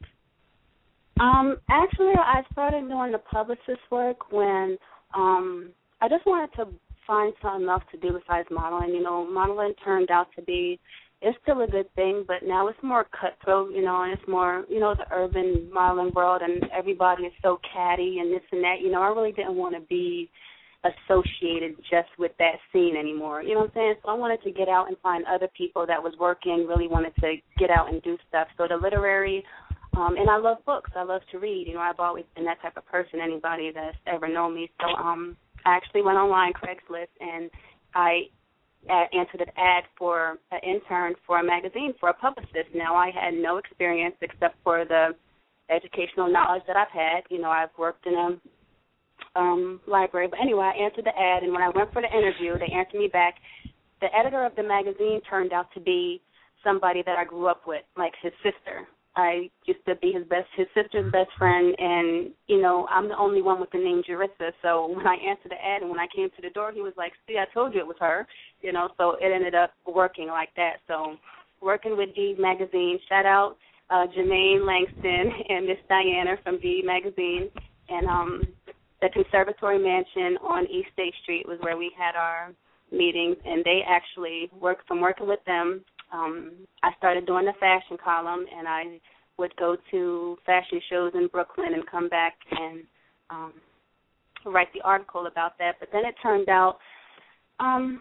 Um, actually, I started doing the publicist work when um, I just wanted to find something else to do besides modeling. You know, modeling turned out to be it's still a good thing, but now it's more cutthroat, you know, and it's more, you know, the urban modeling world, and everybody is so catty and this and that. You know, I really didn't want to be associated just with that scene anymore. You know what I'm saying? So I wanted to get out and find other people that was working, really wanted to get out and do stuff. So the literary, um, and I love books. I love to read. You know, I've always been that type of person, anybody that's ever known me. So um, I actually went online, Craigslist, and I answered an ad for an intern for a magazine for a publicist. Now, I had no experience except for the educational knowledge that I've had. You know, I've worked in a um, library. But anyway, I answered the ad, and when I went for the interview, they answered me back. The editor of the magazine turned out to be somebody that I grew up with, like his sister. I used to be his best, his sister's best friend, and, you know, I'm the only one with the name Jerissa. So when I answered the ad and when I came to the door, he was like, see, I told you it was her, you know, so it ended up working like that. So working with D Magazine, shout out uh, Jermaine Langston and Miss Diana from D Magazine, and um, the Conservatory Mansion on East State Street was where we had our meetings, and they actually worked from working with them. Um, I started doing the fashion column, and I would go to fashion shows in Brooklyn and come back and um, write the article about that. But then it turned out, um,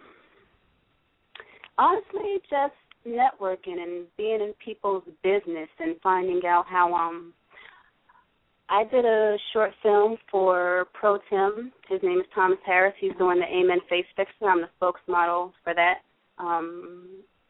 honestly, just networking and being in people's business and finding out how um, I did a short film for Pro Tim. His name is Thomas Harris. He's doing the Amen Face Fixer. I'm the spokesmodel for that. Um,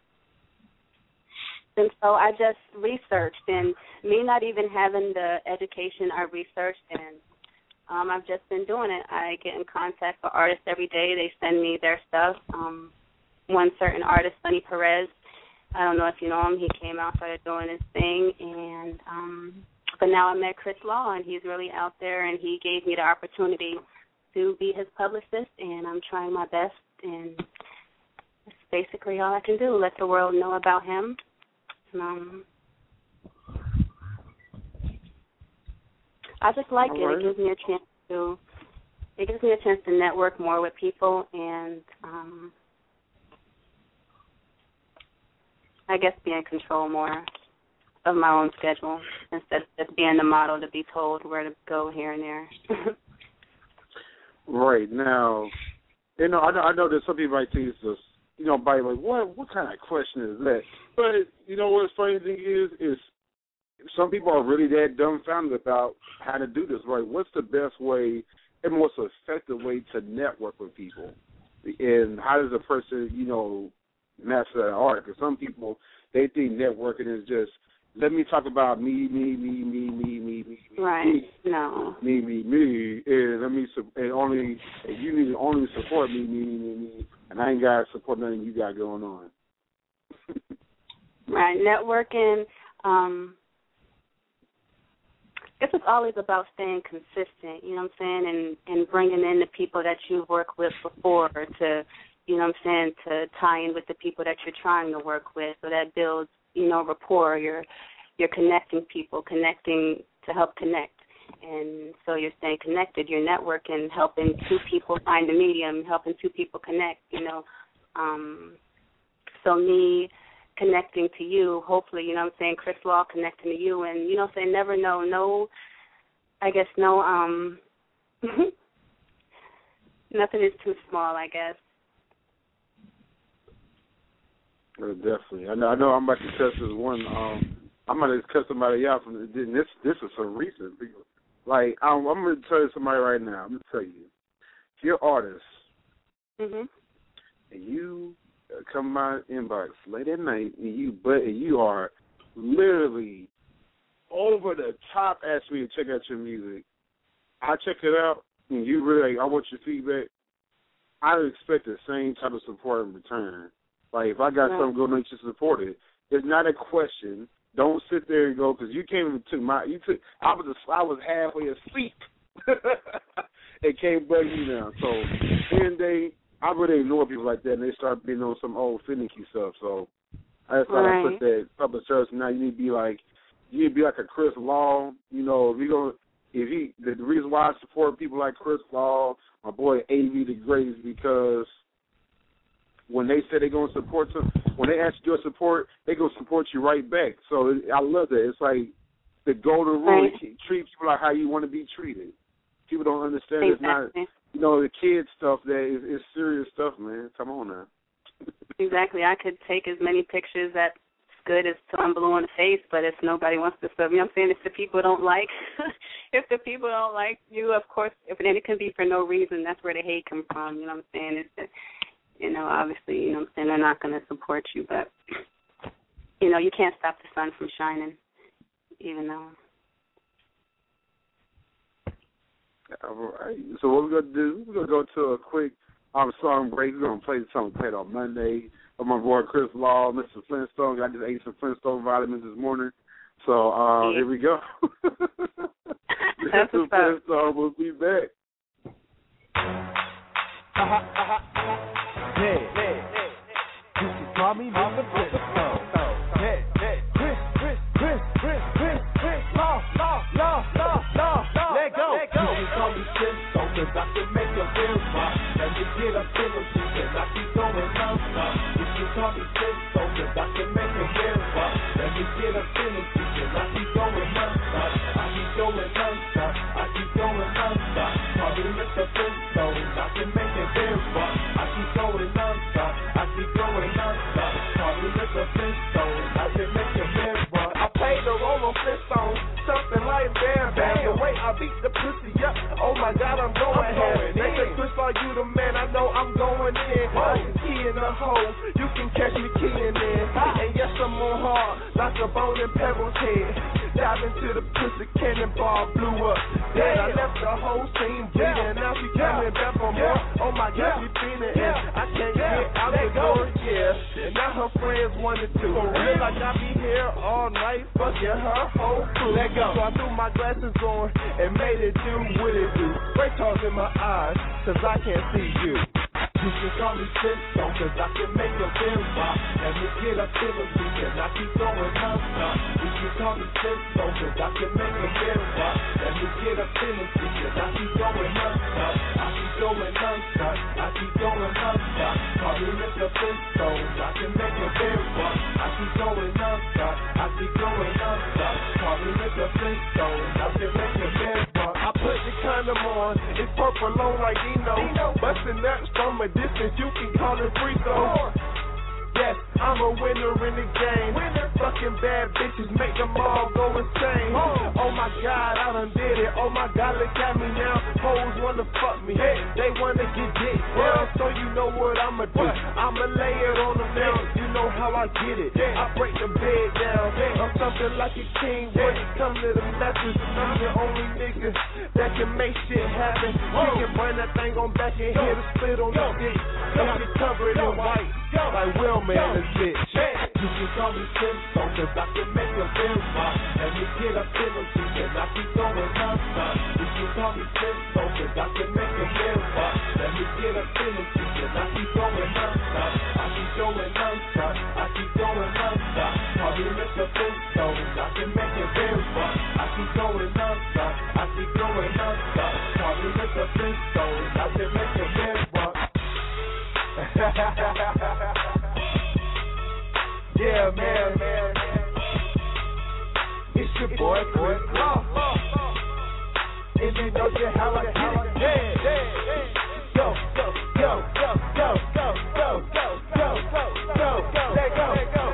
And so I just researched, and me not even having the education, I researched, and um, I've just been doing it. I get in contact with artists every day. They send me their stuff. Um, one certain artist, Sonny Perez, I don't know if you know him. He came out, started doing his thing, and um, but now I met Chris Law, and he's really out there, and he gave me the opportunity to be his publicist, and I'm trying my best, and that's basically all I can do, let the world know about him. Um, I just like All it. right. It gives me a chance to it gives me a chance to network more with people and um, I guess be in control more of my own schedule instead of just being the model to be told where to go here and there. Right. Now, you know, I know, I know that some people might think it's just, you know, by like, what what kind of question is that? But, you know, what the funny thing is, is some people are really that dumbfounded about how to do this, right? What's the best way and most effective way to network with people? And how does a person, you know, master that art? Because some people, they think networking is just, let me talk about me, me, me, me, me, me, me, right? Me, no, me, me, me, and let me and only and you need to only support me, me, me, me, me, and I ain't got to support nothing you got going on. Right, networking. Um, I guess it's always about staying consistent. You know what I'm saying, and and bringing in the people that you've worked with before to, you know what I'm saying, to tie in with the people that you're trying to work with, so that builds, you know, rapport. You're you're connecting people, connecting to help connect. And so you're staying connected. You're networking, helping two people find a medium, helping two people connect, you know. Um, so me connecting to you, hopefully, you know what I'm saying, Chris Law connecting to you. And, you know what I'm saying, never know, no, I guess no, um, nothing is too small, I guess. Uh, definitely. I know. I know. I'm about to test this one. Um, I'm about to cut somebody out from this. This is some recent. Like I'm, I'm going to tell you somebody right now. I'm going to tell you, if you're an artist, mm-hmm. and you come my inbox late at night, and you but and you are literally over the top, asking me to check out your music. I check it out, and you really, I want your feedback. I expect the same type of support in return. Like, if I got right. something going on, you should support it. It's not a question. Don't sit there and go, because you came and took my, you took, I was, a, I was halfway asleep. It came bug you down. So, then they, I really ignore people like that, and they start being on some old finicky stuff. So, I just thought right. I put that public service. Now you need to be like, you need to be like a Chris Law. You know, if you go, if he, the, the reason why I support people like Chris Law, my boy A V the Great, is because when they say they're going to support some, when they ask your support, they're going to support you right back. So I love that. It's like the golden rule. Right. Treat people like how you want to be treated. People don't understand exactly. It's not, you know, the kids stuff that is, is serious stuff, man. Come on now. Exactly. I could take as many pictures that's good as till I'm blue in the face, but if nobody wants to stuff, you know what I'm saying? If the people don't like, if the people don't like you, of course, if and it can be for no reason, that's where the hate comes from, you know what I'm saying? It's the, you know, obviously, you know what I'm saying, they're not going to support you, but, you know, you can't stop the sun from shining, even though. All right. So what we're going to do, we're going to go to a quick um, song break. We're going to play the song played on Monday with my boy Chris Law, Mister Flintstone. I just ate some Flintstone vitamins this morning. So uh, yeah. Here we go. That's Mister Flintstone, we'll be back. Uh-huh, uh-huh. Yeah, yeah, yeah. You can call me Mister Flintstone. Yeah, yeah. Chris, Chris, Chris, Chris, Chris, Chris, Law, Law, Law, Law, Law, Law. Let go, let go. You can call me Flintstone, cause I can make a real rock. Let me get up in the street, cause I keep going non-stop. You can call me Flintstone, cause I can make a real rock. Let me get up in the street, cause I keep going non-stop. I keep going non-stop. I keep going non-stop. Call me Mister Flintstone, I can make a real rock. I keep going non-stop. I keep going non-stop. Call me Mister Flintstone, I can make a real rock. I played the role on Flintstone, something like Bam Bam. The way I beat the pussy up, oh my God, I'm going ahead. They say Chris Law, you the man, I know I'm going in. I'm key in the hole, you can catch me keying in. And yes, I'm on hard, like a bone in Pebbles head. Dive into the pussy, cannonball blew up. Then I left the whole scene bleeding. Now she coming back for more. Oh my God, we feeling it. I can't get out the door, yeah. And now her friends wanted to. Feel like I be here all night, fucking her whole crew. Let go. So I threw my glasses on and made it do what it do. Break toss in my eyes, cause I can't see you. You can can call me Cisco, cause I can make a feel rock. Let me get up in the beat and I keep going non-stop. You can call me Cisco, cause I can make a feel rock. Let me get up in the beat and I keep going non-stop. I keep going non-stop. I keep going non-stop. Call me Mister Cisco, I can make a feel rock. I keep going non-stop. I keep going non-stop. Call me Mister Cisco, I can make a feel rock. I put the condom on, it's purple on like Dino. Busting nuts from a distance, you can call it free throw. Yes, I'm a winner in the game. Winner. Fucking bad bitches make them all go insane. Oh. oh my God, I done did it. Oh my God, look at me now. Hoes wanna fuck me. Hey. They wanna get dick. Well, so you know what I'ma do. What? I'ma lay it on them now. You know how I get it. Yeah. I break the bed down. Yeah. I'm something like a king when it comes to the message. I'm the only nigga that can make shit happen. Oh. You can bring that thing on back and hit a split on the dick. Got it covered in white. Like Will Man is bitch. You can call me Cisco, cause I can make a feel rock. Let me get up in the beat and I keep going non-stop. You can call me Cisco, cause I can make a feel rock. Let me get up in the beat and I keep going non-stop. I keep going non-stop. I keep going non-stop. Call me Mister Cisco, I can make a feel rock. I keep going non-stop. I keep going non-stop. Call me Mister Cisco, I can make a feel rock. Yeah, man, man. It's your boy, Chris Law. And you know just how I get it. Yeah, yeah, yeah. Go, go, go, go, go, go, go, go, go, go, go, go, let go, let go.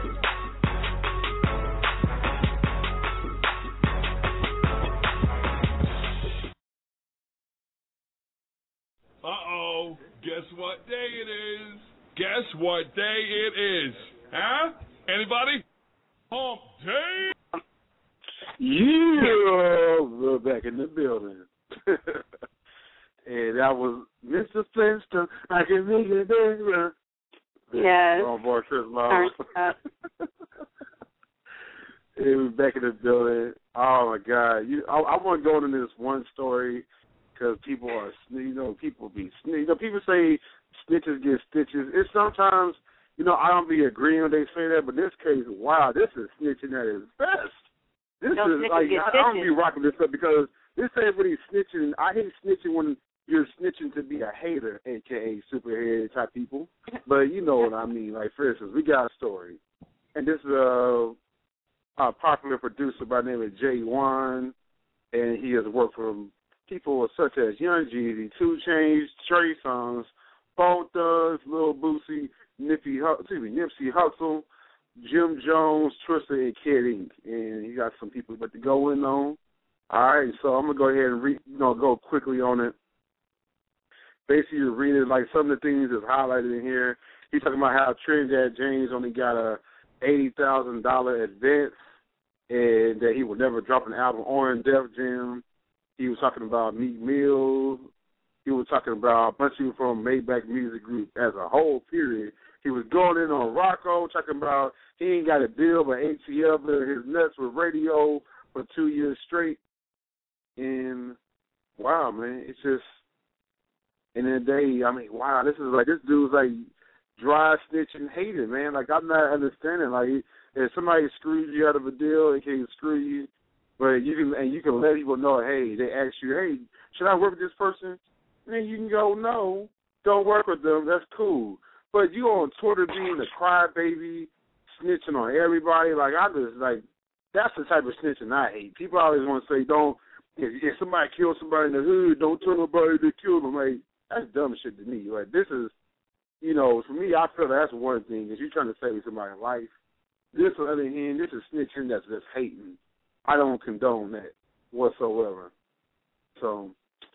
Uh-oh. Guess what day it is? Guess what day it is? Huh? Anybody? Hump day? Yeah, we're back in the building. And that was Mister Flintstone. I can make it better. Yes. Oh, boy, Chris Long. Hey, we're back in the building. Oh, my God. You, I, I want to go into this one story because people are, you know, people be, you know, people say snitches get stitches. It's sometimes, you know, I don't be agreeing when they say that, but in this case, wow, this is snitching at its best. This no, is like, I, I don't be rocking this up because this ain't really snitching. I hate snitching when you're snitching to be a hater, a k a superhead type people. But you know what I mean. Like, for instance, we got a story. And this is a, a popular producer by the name of Jay Wan, and he has worked for people such as Young Jeezy, two Chainz, Trey Songz, Bone Thugs, Lil Boosie, Nipsey, excuse me, Nipsey Hussle, Jim Jones, Twister, and Kid Ink. And he got some people but to go in on. All right, so I'm gonna go ahead and re, you know go quickly on it. Basically, you're reading like some of the things that's highlighted in here. He's talking about how Trinidad James only got a eighty thousand dollar advance, and that he would never drop an album on Def Jam. He was talking about Meek Mill. He was talking about a bunch of people from Maybach Music Group as a whole, period. He was going in on Rocco, talking about he ain't got a deal, but A T L his nuts with radio for two years straight. And, wow, man, it's just, and then they, I mean, wow, this is like, this dude's like dry snitching hating, man. Like, I'm not understanding. Like, if somebody screws you out of a deal, they can screw you. But you can, and you can let people know, hey, they ask you, hey, should I work with this person? And then you can go, no, don't work with them. That's cool. But you on Twitter being a crybaby, snitching on everybody, like, I just, like, that's the type of snitching I hate. People always want to say, don't, if, if somebody kills somebody in the hood, don't tell nobody they killed them. Like, that's dumb shit to me. Like, this is, you know, for me, I feel that's one thing, is you're trying to save somebody's life. This, on the other hand, this is snitching that's just hating. I don't condone that whatsoever. So,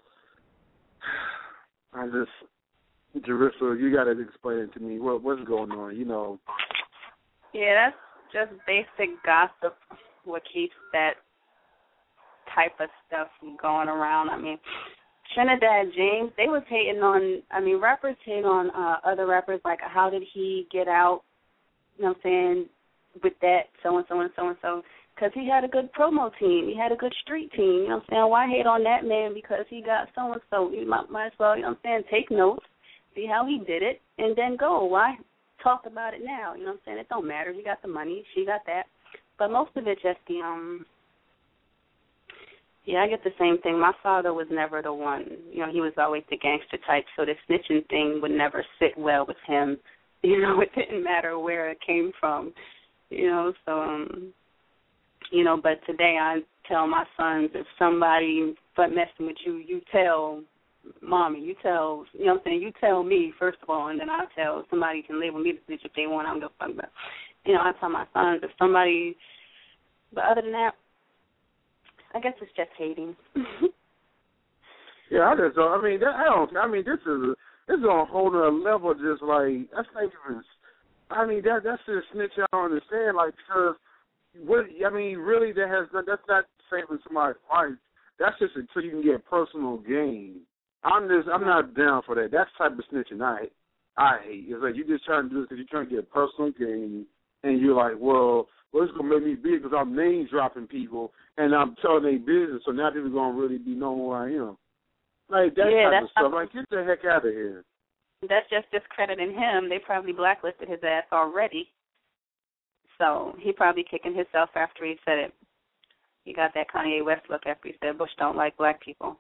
I just, Jerissa, you got to explain it to me. What what's going on? You know. Yeah, that's just basic gossip. What keeps that type of stuff going around? I mean, Trinidad James, they was hating on. I mean, rappers hate on uh, other rappers. Like, how did he get out? You know what I'm saying? With that, so and so and so and so. Because he had a good promo team. He had a good street team. You know what I'm saying? Why hate on that man because he got so-and-so? You might, might as well, you know what I'm saying, take notes. see how he did it, and then go. Why talk about it now? You know what I'm saying? It don't matter. He got the money. She got that. But most of it just the, um, yeah, I get the same thing. My father was never the one. You know, he was always the gangster type, so the snitching thing would never sit well with him. You know, it didn't matter where it came from. You know, so, um, you know, but today I tell my sons, if somebody but messing with you, you tell mommy, you tell, you know what I'm saying, you tell me first of all, and then I tell somebody can label me the snitch if they want. I don't give a fuck about. You know, I tell my sons if somebody, but other than that, I guess it's just hating. Yeah, I just don't, I mean, that, I don't, I mean, this is, this is on a whole other level, just like, that's not even, I mean, that that's just snitch I don't understand, like, because, what, I mean, really, that has, that's not saving somebody's life. That's just until you can get personal gain. I'm just, I'm not down for that. That's the type of snitching I, I hate. It's like you're just trying to do this because you're trying to get personal gain, and you're like, well, well, it's going to make me big because I'm name dropping people, and I'm telling their business, so now people going to really be knowing who I am. Like, that yeah, type of stuff. Like, get the heck out of here. That's just discrediting him. They probably blacklisted his ass already. So he probably kicking himself after he said it. He got that Kanye West look after he said Bush don't like black people.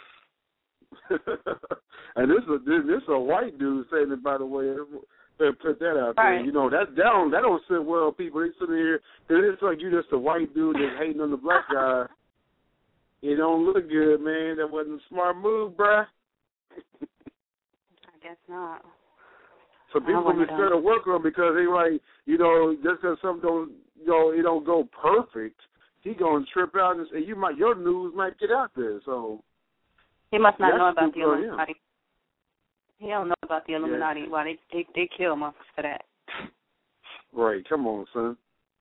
And this is a, this, this is a white dude saying it, by the way. They put that out there. Right. You know, that, that, don't, that don't sit well with people. They sitting here, it's like you just a white dude that's hating on the black guy. It don't look good, man. That wasn't a smart move, bruh. I guess not. So people will be scared to work on because they like, you know, just because something don't, you know, it don't go perfect, he gonna trip out and say, you might, your news might get out there. So he must not know about the Illuminati. He don't know about the Illuminati. Yeah. Why they they they kill motherfuckers for that. Right. Come on, son.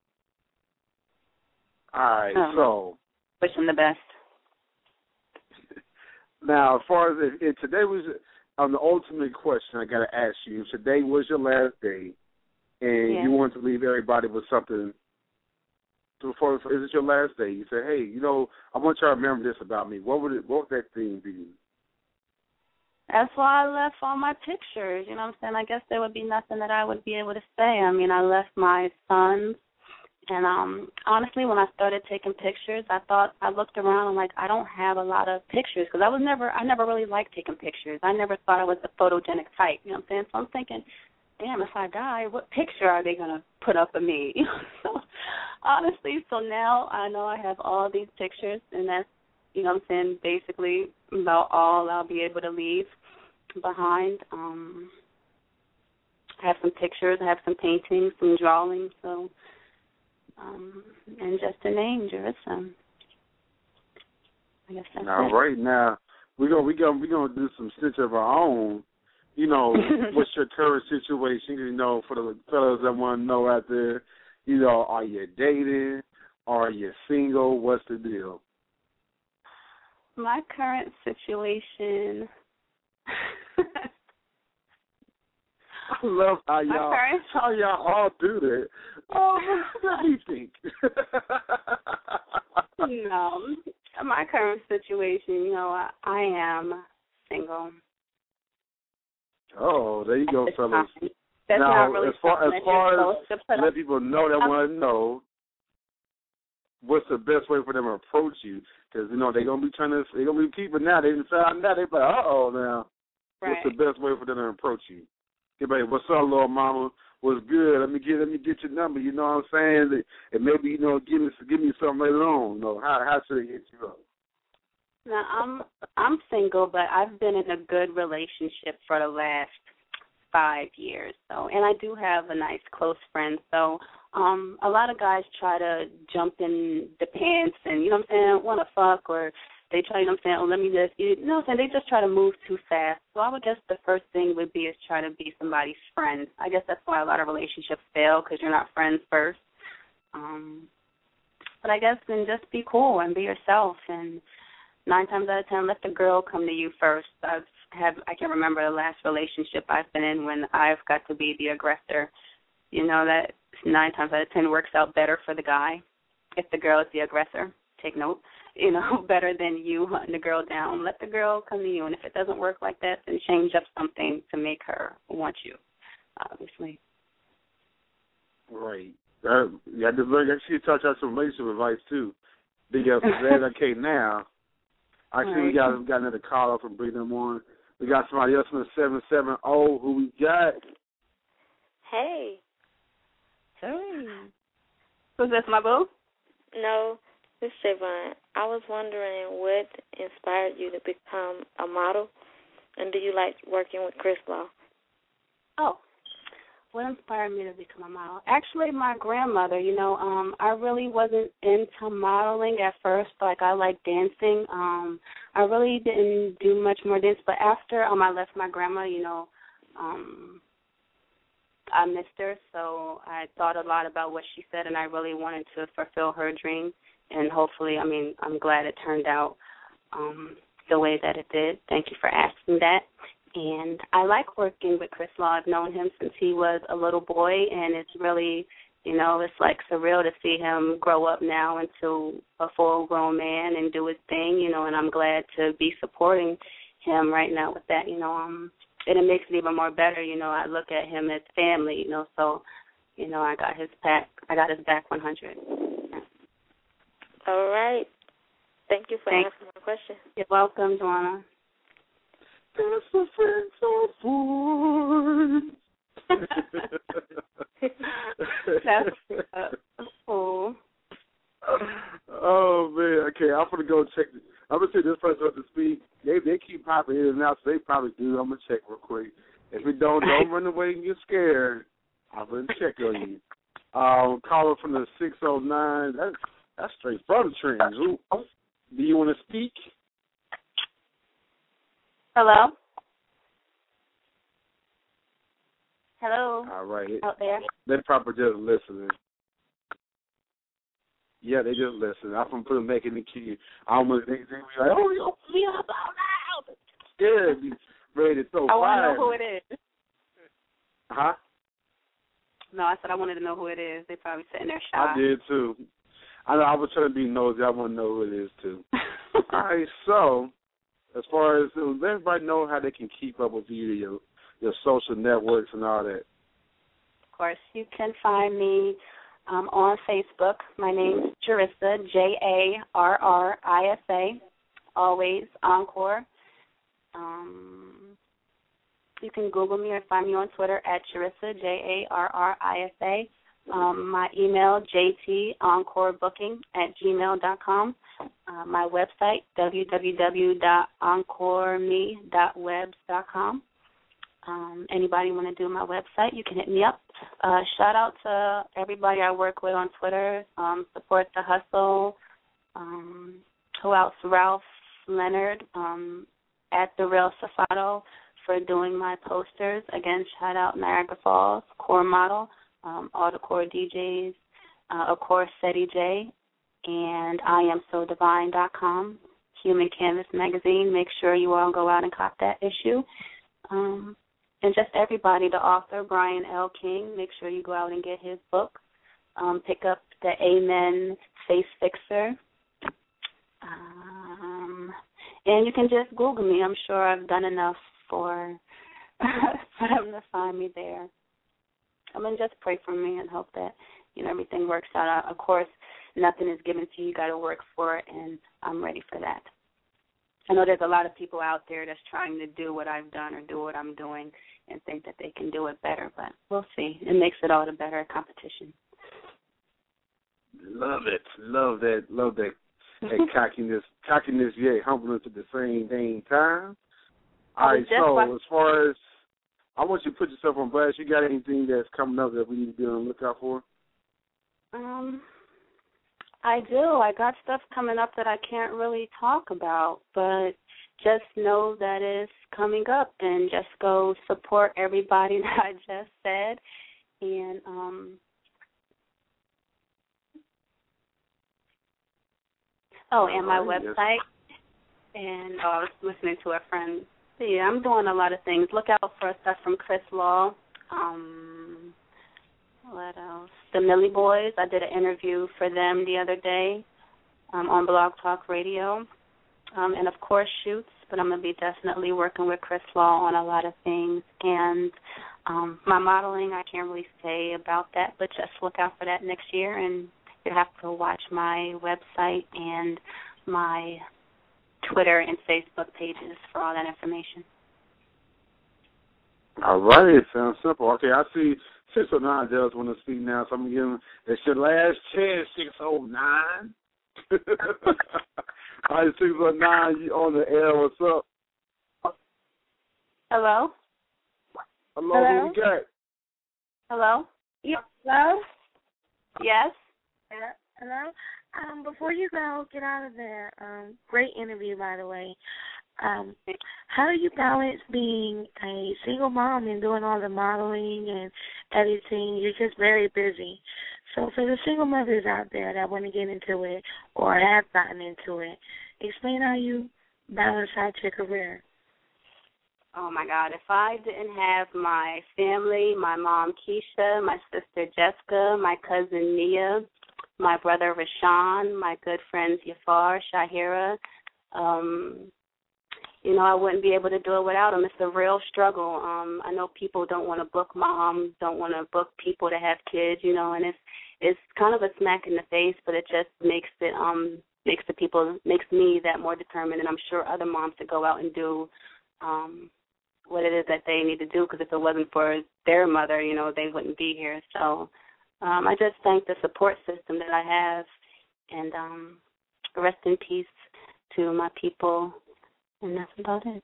All right. Um, so wish him the best. Now, as far as if, if today was on um, the ultimate question, I got to ask you. Today was your last day, and yeah. you want to leave everybody with something. Before, is it your last day? You say, hey, you know, I want y'all to remember this about me. What would it? What would that thing be? That's why I left all my pictures. You know what I'm saying? I guess there would be nothing that I would be able to say. I mean, I left my sons. And um, honestly, when I started taking pictures, I thought, I looked around and like, I don't have a lot of pictures because I was never, I never really liked taking pictures. I never thought I was a photogenic type, you know what I'm saying? So I'm thinking, damn, if I die, what picture are they going to put up of me? So honestly, so now I know I have all these pictures, and that's, you know what I'm saying, basically about all I'll be able to leave behind. Um, I have some pictures, I have some paintings, some drawings, so... Um, and just a name, Jerissa. I guess that's All it. right, now we're gonna we gonna we gonna do some stitch of our own. You know, what's your current situation? You know, for the fellas that want to know out there, you know, are you dating? Are you single? What's the deal? My current situation. I love how y'all current... how y'all all do that. Oh, let me think. No, my current situation, you know, I, I am single. Oh, there you go, fellas. That's now, not really as far as, far as let up. people know that um, want to know, what's the best way for them to approach you? Because you know they're gonna be trying to, they're gonna be keeping now. They found out. They like, uh oh, now. Right. What's the best way for them to approach you? Everybody, what's up, little mama? What's good? Let me get let me get your number. You know what I'm saying? And maybe you know give me give me something later on. You know how how should I hit you up? Now I'm I'm single, but I've been in a good relationship for the last five years. So, and I do have a nice close friend. So, um, a lot of guys try to jump in the pants and you know what I'm saying, want to fuck, or they try, you know what I'm saying, oh, let me just, you know what I'm saying, they just try to move too fast. So I would guess the first thing would be is try to be somebody's friend. I guess that's why a lot of relationships fail, because you're not friends first. Um, but I guess then just be cool and be yourself. And nine times out of ten, let the girl come to you first. I've have I can't remember the last relationship I've been in when I've got to be the aggressor. You know, that nine times out of ten works out better for the guy if the girl is the aggressor. Take note. you know, better than you hunting the girl down. Let the girl come to you, and if it doesn't work like that, then change up something to make her want you, obviously. Right. Uh, yeah, I just learned, actually touch on some relationship advice, too. Big up for that. Okay, now, I see we got, we got another caller from Bring Them On. We got somebody else from the seven seven zero. Who we got? Hey. Hey. Who's this, my boo? No, this is Javon. I was wondering what inspired you to become a model, and do you like working with Chris Law? Oh, what inspired me to become a model? Actually, my grandmother. You know, um, I really wasn't into modeling at first. Like, I liked dancing. Um, I really didn't do much more dance. But after um, I left my grandma, you know, um, I missed her. So I thought a lot about what she said, and I really wanted to fulfill her dream. And hopefully, I mean, I'm glad it turned out um, the way that it did. Thank you for asking that. And I like working with Chris Law. I've known him since he was a little boy, and it's really, you know, it's like surreal to see him grow up now into a full-grown man and do his thing, you know, and I'm glad to be supporting him right now with that, you know. Um, and it makes it even more better, you know. I look at him as family, you know, so, you know, I got his back. I got his back one hundred. All right. Thank you for Thanks. answering my question. You're welcome, Joanna. That's the friends are for. That's uh, cool. Oh man, okay, I'm gonna go check. I'm gonna see this person up to speak. They they keep popping in and out, so they probably do. I'm gonna check real quick. If we don't, don't run away and get scared. I'm gonna check on you. Um, caller from the six oh nine. That's that's straight from Trends. Who? Do you want to speak? Hello? Hello? All right. Out there? They're probably just listening. Yeah, they just listen. I'm going to put them back in the queue. I almost think they be like, oh, you open me up out loud. Yeah, be ready to throw I want to fire. know who it is. Huh? No, I said I wanted to know who it is. They probably sitting there shy. I did, too. I know I was trying to be nosy. I want to know who it is, too. All right, so as far as, does everybody know how they can keep up with you, your, your social networks and all that? Of course, you can find me um, on Facebook. My name's Jarissa, J A R R I S A, always Encore. Um, you can Google me or find me on Twitter at Jarissa, J A R R I S A. Um, my email, jtencorebooking at gmail dot com. Uh, my website, w w w dot encore me dot webs dot com. Um, anybody want to do my website, you can hit me up. Uh, shout out to everybody I work with on Twitter. Um, support the hustle. Um, who else? Ralph Leonard um, at The Real Safato for doing my posters. Again, shout out Niagara Falls, Core Model. Um, all the core D Js, uh, of course, Seti J, and I am so divine dot com, Human Canvas Magazine. Make sure you all go out and cop that issue. Um, and just everybody, the author, Brian L. King, make sure you go out and get his book. Um, pick up the Amen Face Fixer. Um, and you can just Google me. I'm sure I've done enough for, for them to find me there. I mean, just pray for me and hope that, you know, everything works out. Of course, nothing is given to you. You got to work for it, and I'm ready for that. I know there's a lot of people out there that's trying to do what I've done or do what I'm doing and think that they can do it better, but we'll see. It makes it all the better competition. Love it. Love that. Love that. That cockiness, cockiness, yeah, humbleness at the same dang time. All right, so like- as far as, I want you to put yourself on blast. You got anything that's coming up that we need to be on the lookout for? Um, I do. I got stuff coming up that I can't really talk about, but just know that it's coming up, and just go support everybody that I just said. And um, oh, and my website. And oh, I was listening to a friend. Yeah, I'm doing a lot of things. Look out for stuff from Chris Law. Um, what else? The Millie Boys. I did an interview for them the other day. um, on Blog Talk Radio, um, and, of course, shoots, but I'm going to be definitely working with Chris Law on a lot of things. And um, my modeling, I can't really say about that, but just look out for that next year, and you have to watch my website and my Twitter and Facebook pages for all that information. All right, sounds simple. Okay, I see six oh nine does want to speak now, so I'm going to give him, it's your last chance, six oh nine. All right, six oh nine, you on the air, what's up? Hello? Hello, Hello? who we got? Hello? Yeah. Hello? Yes? Uh, hello? Um, before you go, get out of there. Um, great interview, by the way. Um, how do you balance being a single mom and doing all the modeling and editing? You're just very busy. So for the single mothers out there that want to get into it or have gotten into it, explain how you balance out your career. Oh, my God. If I didn't have my family, my mom, Keisha, my sister, Jessica, my cousin, Nia, my brother, Rashawn, my good friends, Yafar, Shahira, um, you know, I wouldn't be able to do it without them. It's a real struggle. Um, I know people don't want to book moms, don't want to book people to have kids, you know, and it's it's kind of a smack in the face, but it just makes it um makes the people makes me that more determined, and I'm sure other moms to go out and do um what it is that they need to do, because if it wasn't for their mother, you know, they wouldn't be here. So um, I just thank the support system that I have, and um, rest in peace to my people. And that's about it.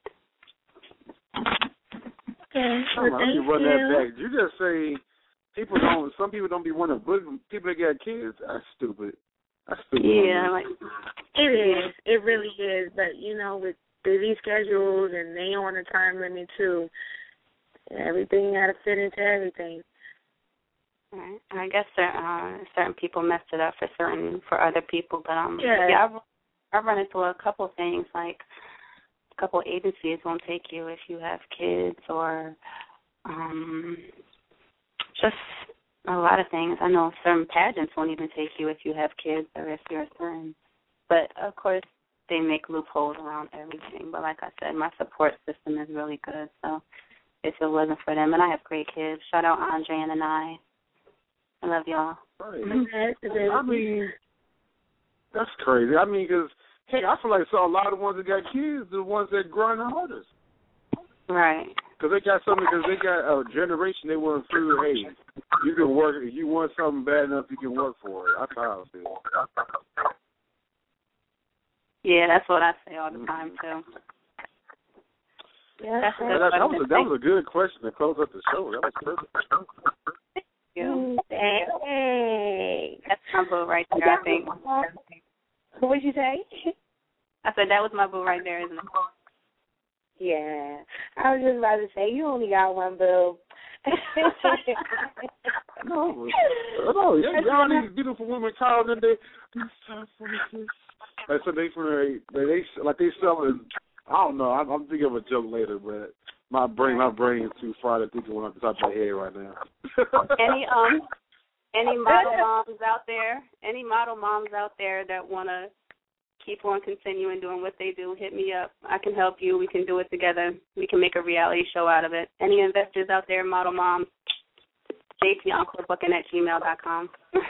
Okay, well, well, thank you run you. that back. You just say people don't. Some people don't be wanting to book people that got kids. That's stupid. That's stupid. Yeah, like it is. It really is. But you know, with busy schedules and they on a time limit too, everything got to fit into everything. Right. I guess there, uh, certain people messed it up for certain for other people, but um, yeah, yeah I've, I've run into a couple of things like. A couple agencies won't take you if you have kids, or um, just a lot of things. I know certain pageants won't even take you if you have kids or if you're a certain. But, of course, they make loopholes around everything. But like I said, my support system is really good. So if it wasn't for them, and I have great kids. Shout out Andre and I. I love y'all. Right. I mean, that's crazy. I mean, because, hey, I feel like so a lot of the ones that got kids are the ones that grind the hardest. Right. Because they got something, because they got a generation they want to feel, hey, you can work, if you want something bad enough, you can work for it. That's how I feel. Yeah, that's what I say all the time, too. Yeah, that's that, that, was a, that was a good question to close up the show. That was perfect. Thank you. Hey. That's my boo right there, I think. What did you say? I said that was my boo right there, isn't it? Yeah. I was just about to say, you only got one boo. no, no, yeah, y'all these beautiful women calling in there. Like, so they from they, they like they selling. I don't know. I'm, I'm thinking of a joke later, but my brain, my brain is too fried to think of one off the top of my head right now. any um, any model moms out there? Any model moms out there that want to keep on continuing doing what they do? Hit me up. I can help you. We can do it together. We can make a reality show out of it. Any investors out there, model moms? J T Encore Booking at gmail dot com.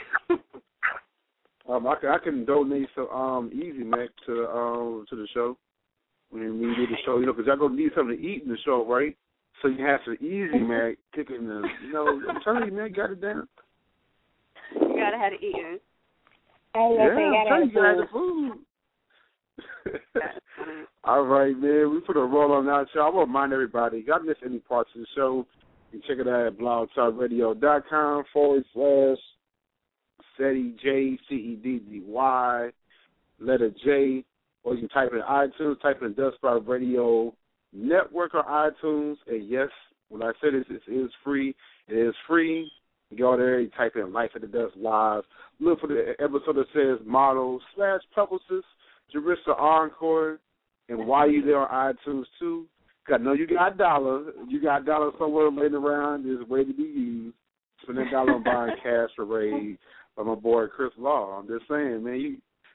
um, I can I can donate some um Easy Mac to um to the show. When we do the show, you know, because y'all gonna need something to eat in the show, right? So you have some Easy Mac kicking the, you know, I'm telling you, man, got it down. You gotta have to eat it. Oh, yeah, okay, I'm telling you, you gotta have the food. All right, man, we put a roll on that show. I want to remind everybody, if y'all miss any parts of the show, you can check it out at blog talk radio dot com forward slash Ceddy J, C E D D Y, letter J. Or you can type in iTunes, type in Dust Spot Radio Network on iTunes. And yes, when I said this, it is free. It is free. You go there, you type in Life at the Dust Live. Look for the episode that says Model slash Publicist, Jerissa Encore, and while you there on iTunes too, because I know you got a dollar. You got a dollar somewhere laying around. There's a way to be used. Spend that dollar on buying cash for raid by my boy Chris Law. I'm just saying, man, you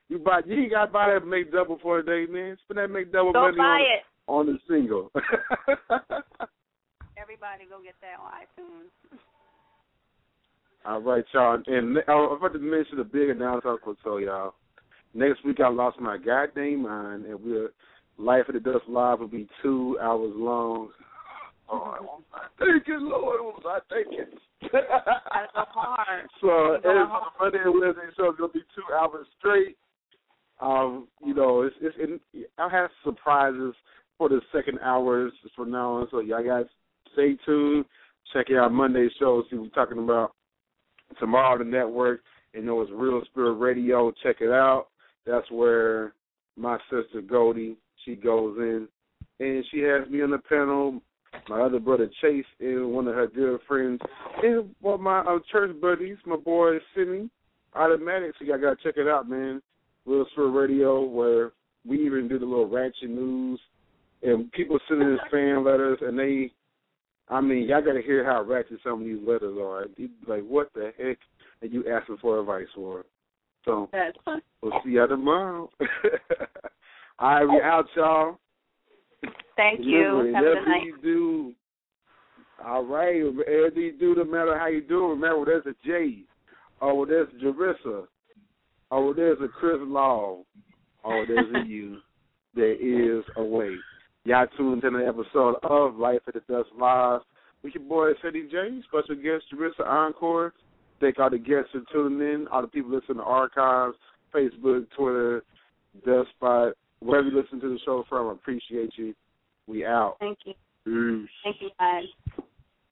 You buy, you ain't got to buy that make double for a day, man. Spend that make double Go money buy on, it. on the single. Everybody go get that on iTunes. All right, y'all. And I was about to mention the big announcement I tell y'all. Next week I lost my goddamn mind, and we're Life of the Dust Live will be two hours long. Oh, I was not thinking, Lord, what was I thinking? That's so hard. So it's Monday and Wednesday, so it's gonna be two hours straight. Um, you know, it's it's. It, I have surprises for the second hours from now on. So y'all guys stay tuned. Check out Monday's show. See what we're talking about tomorrow. The network. You know, it's Real Spirit Radio. Check it out. That's where my sister Goldie, she goes in, and she has me on the panel. My other brother Chase and one of her good friends, and well, my uh, church buddies, my boy Simi, Automatic. So y'all gotta check it out, man. Real Spirit Radio, where we even do the little ratchet news, and people send in fan letters, and they, I mean, y'all gotta hear how ratchet some of these letters are. You be like, what the heck are you asking for advice for? So we'll see y'all tomorrow. All right, we out, y'all. Thank Remember, you. Have a good night. You do, all right. Whatever you do, no matter how you do, remember there's a J, or there's Jerissa, or there's a Chris Law, or there's a you. There is a way. Y'all tuned in to the episode of Life at the Dust Live with your boy Ceddy J, special guest Jerissa Encore. Thank all the guests for tuning in, all the people listening to archives, Facebook, Twitter, Dust Spot, wherever you listen to the show from. I appreciate you. We out. Thank you.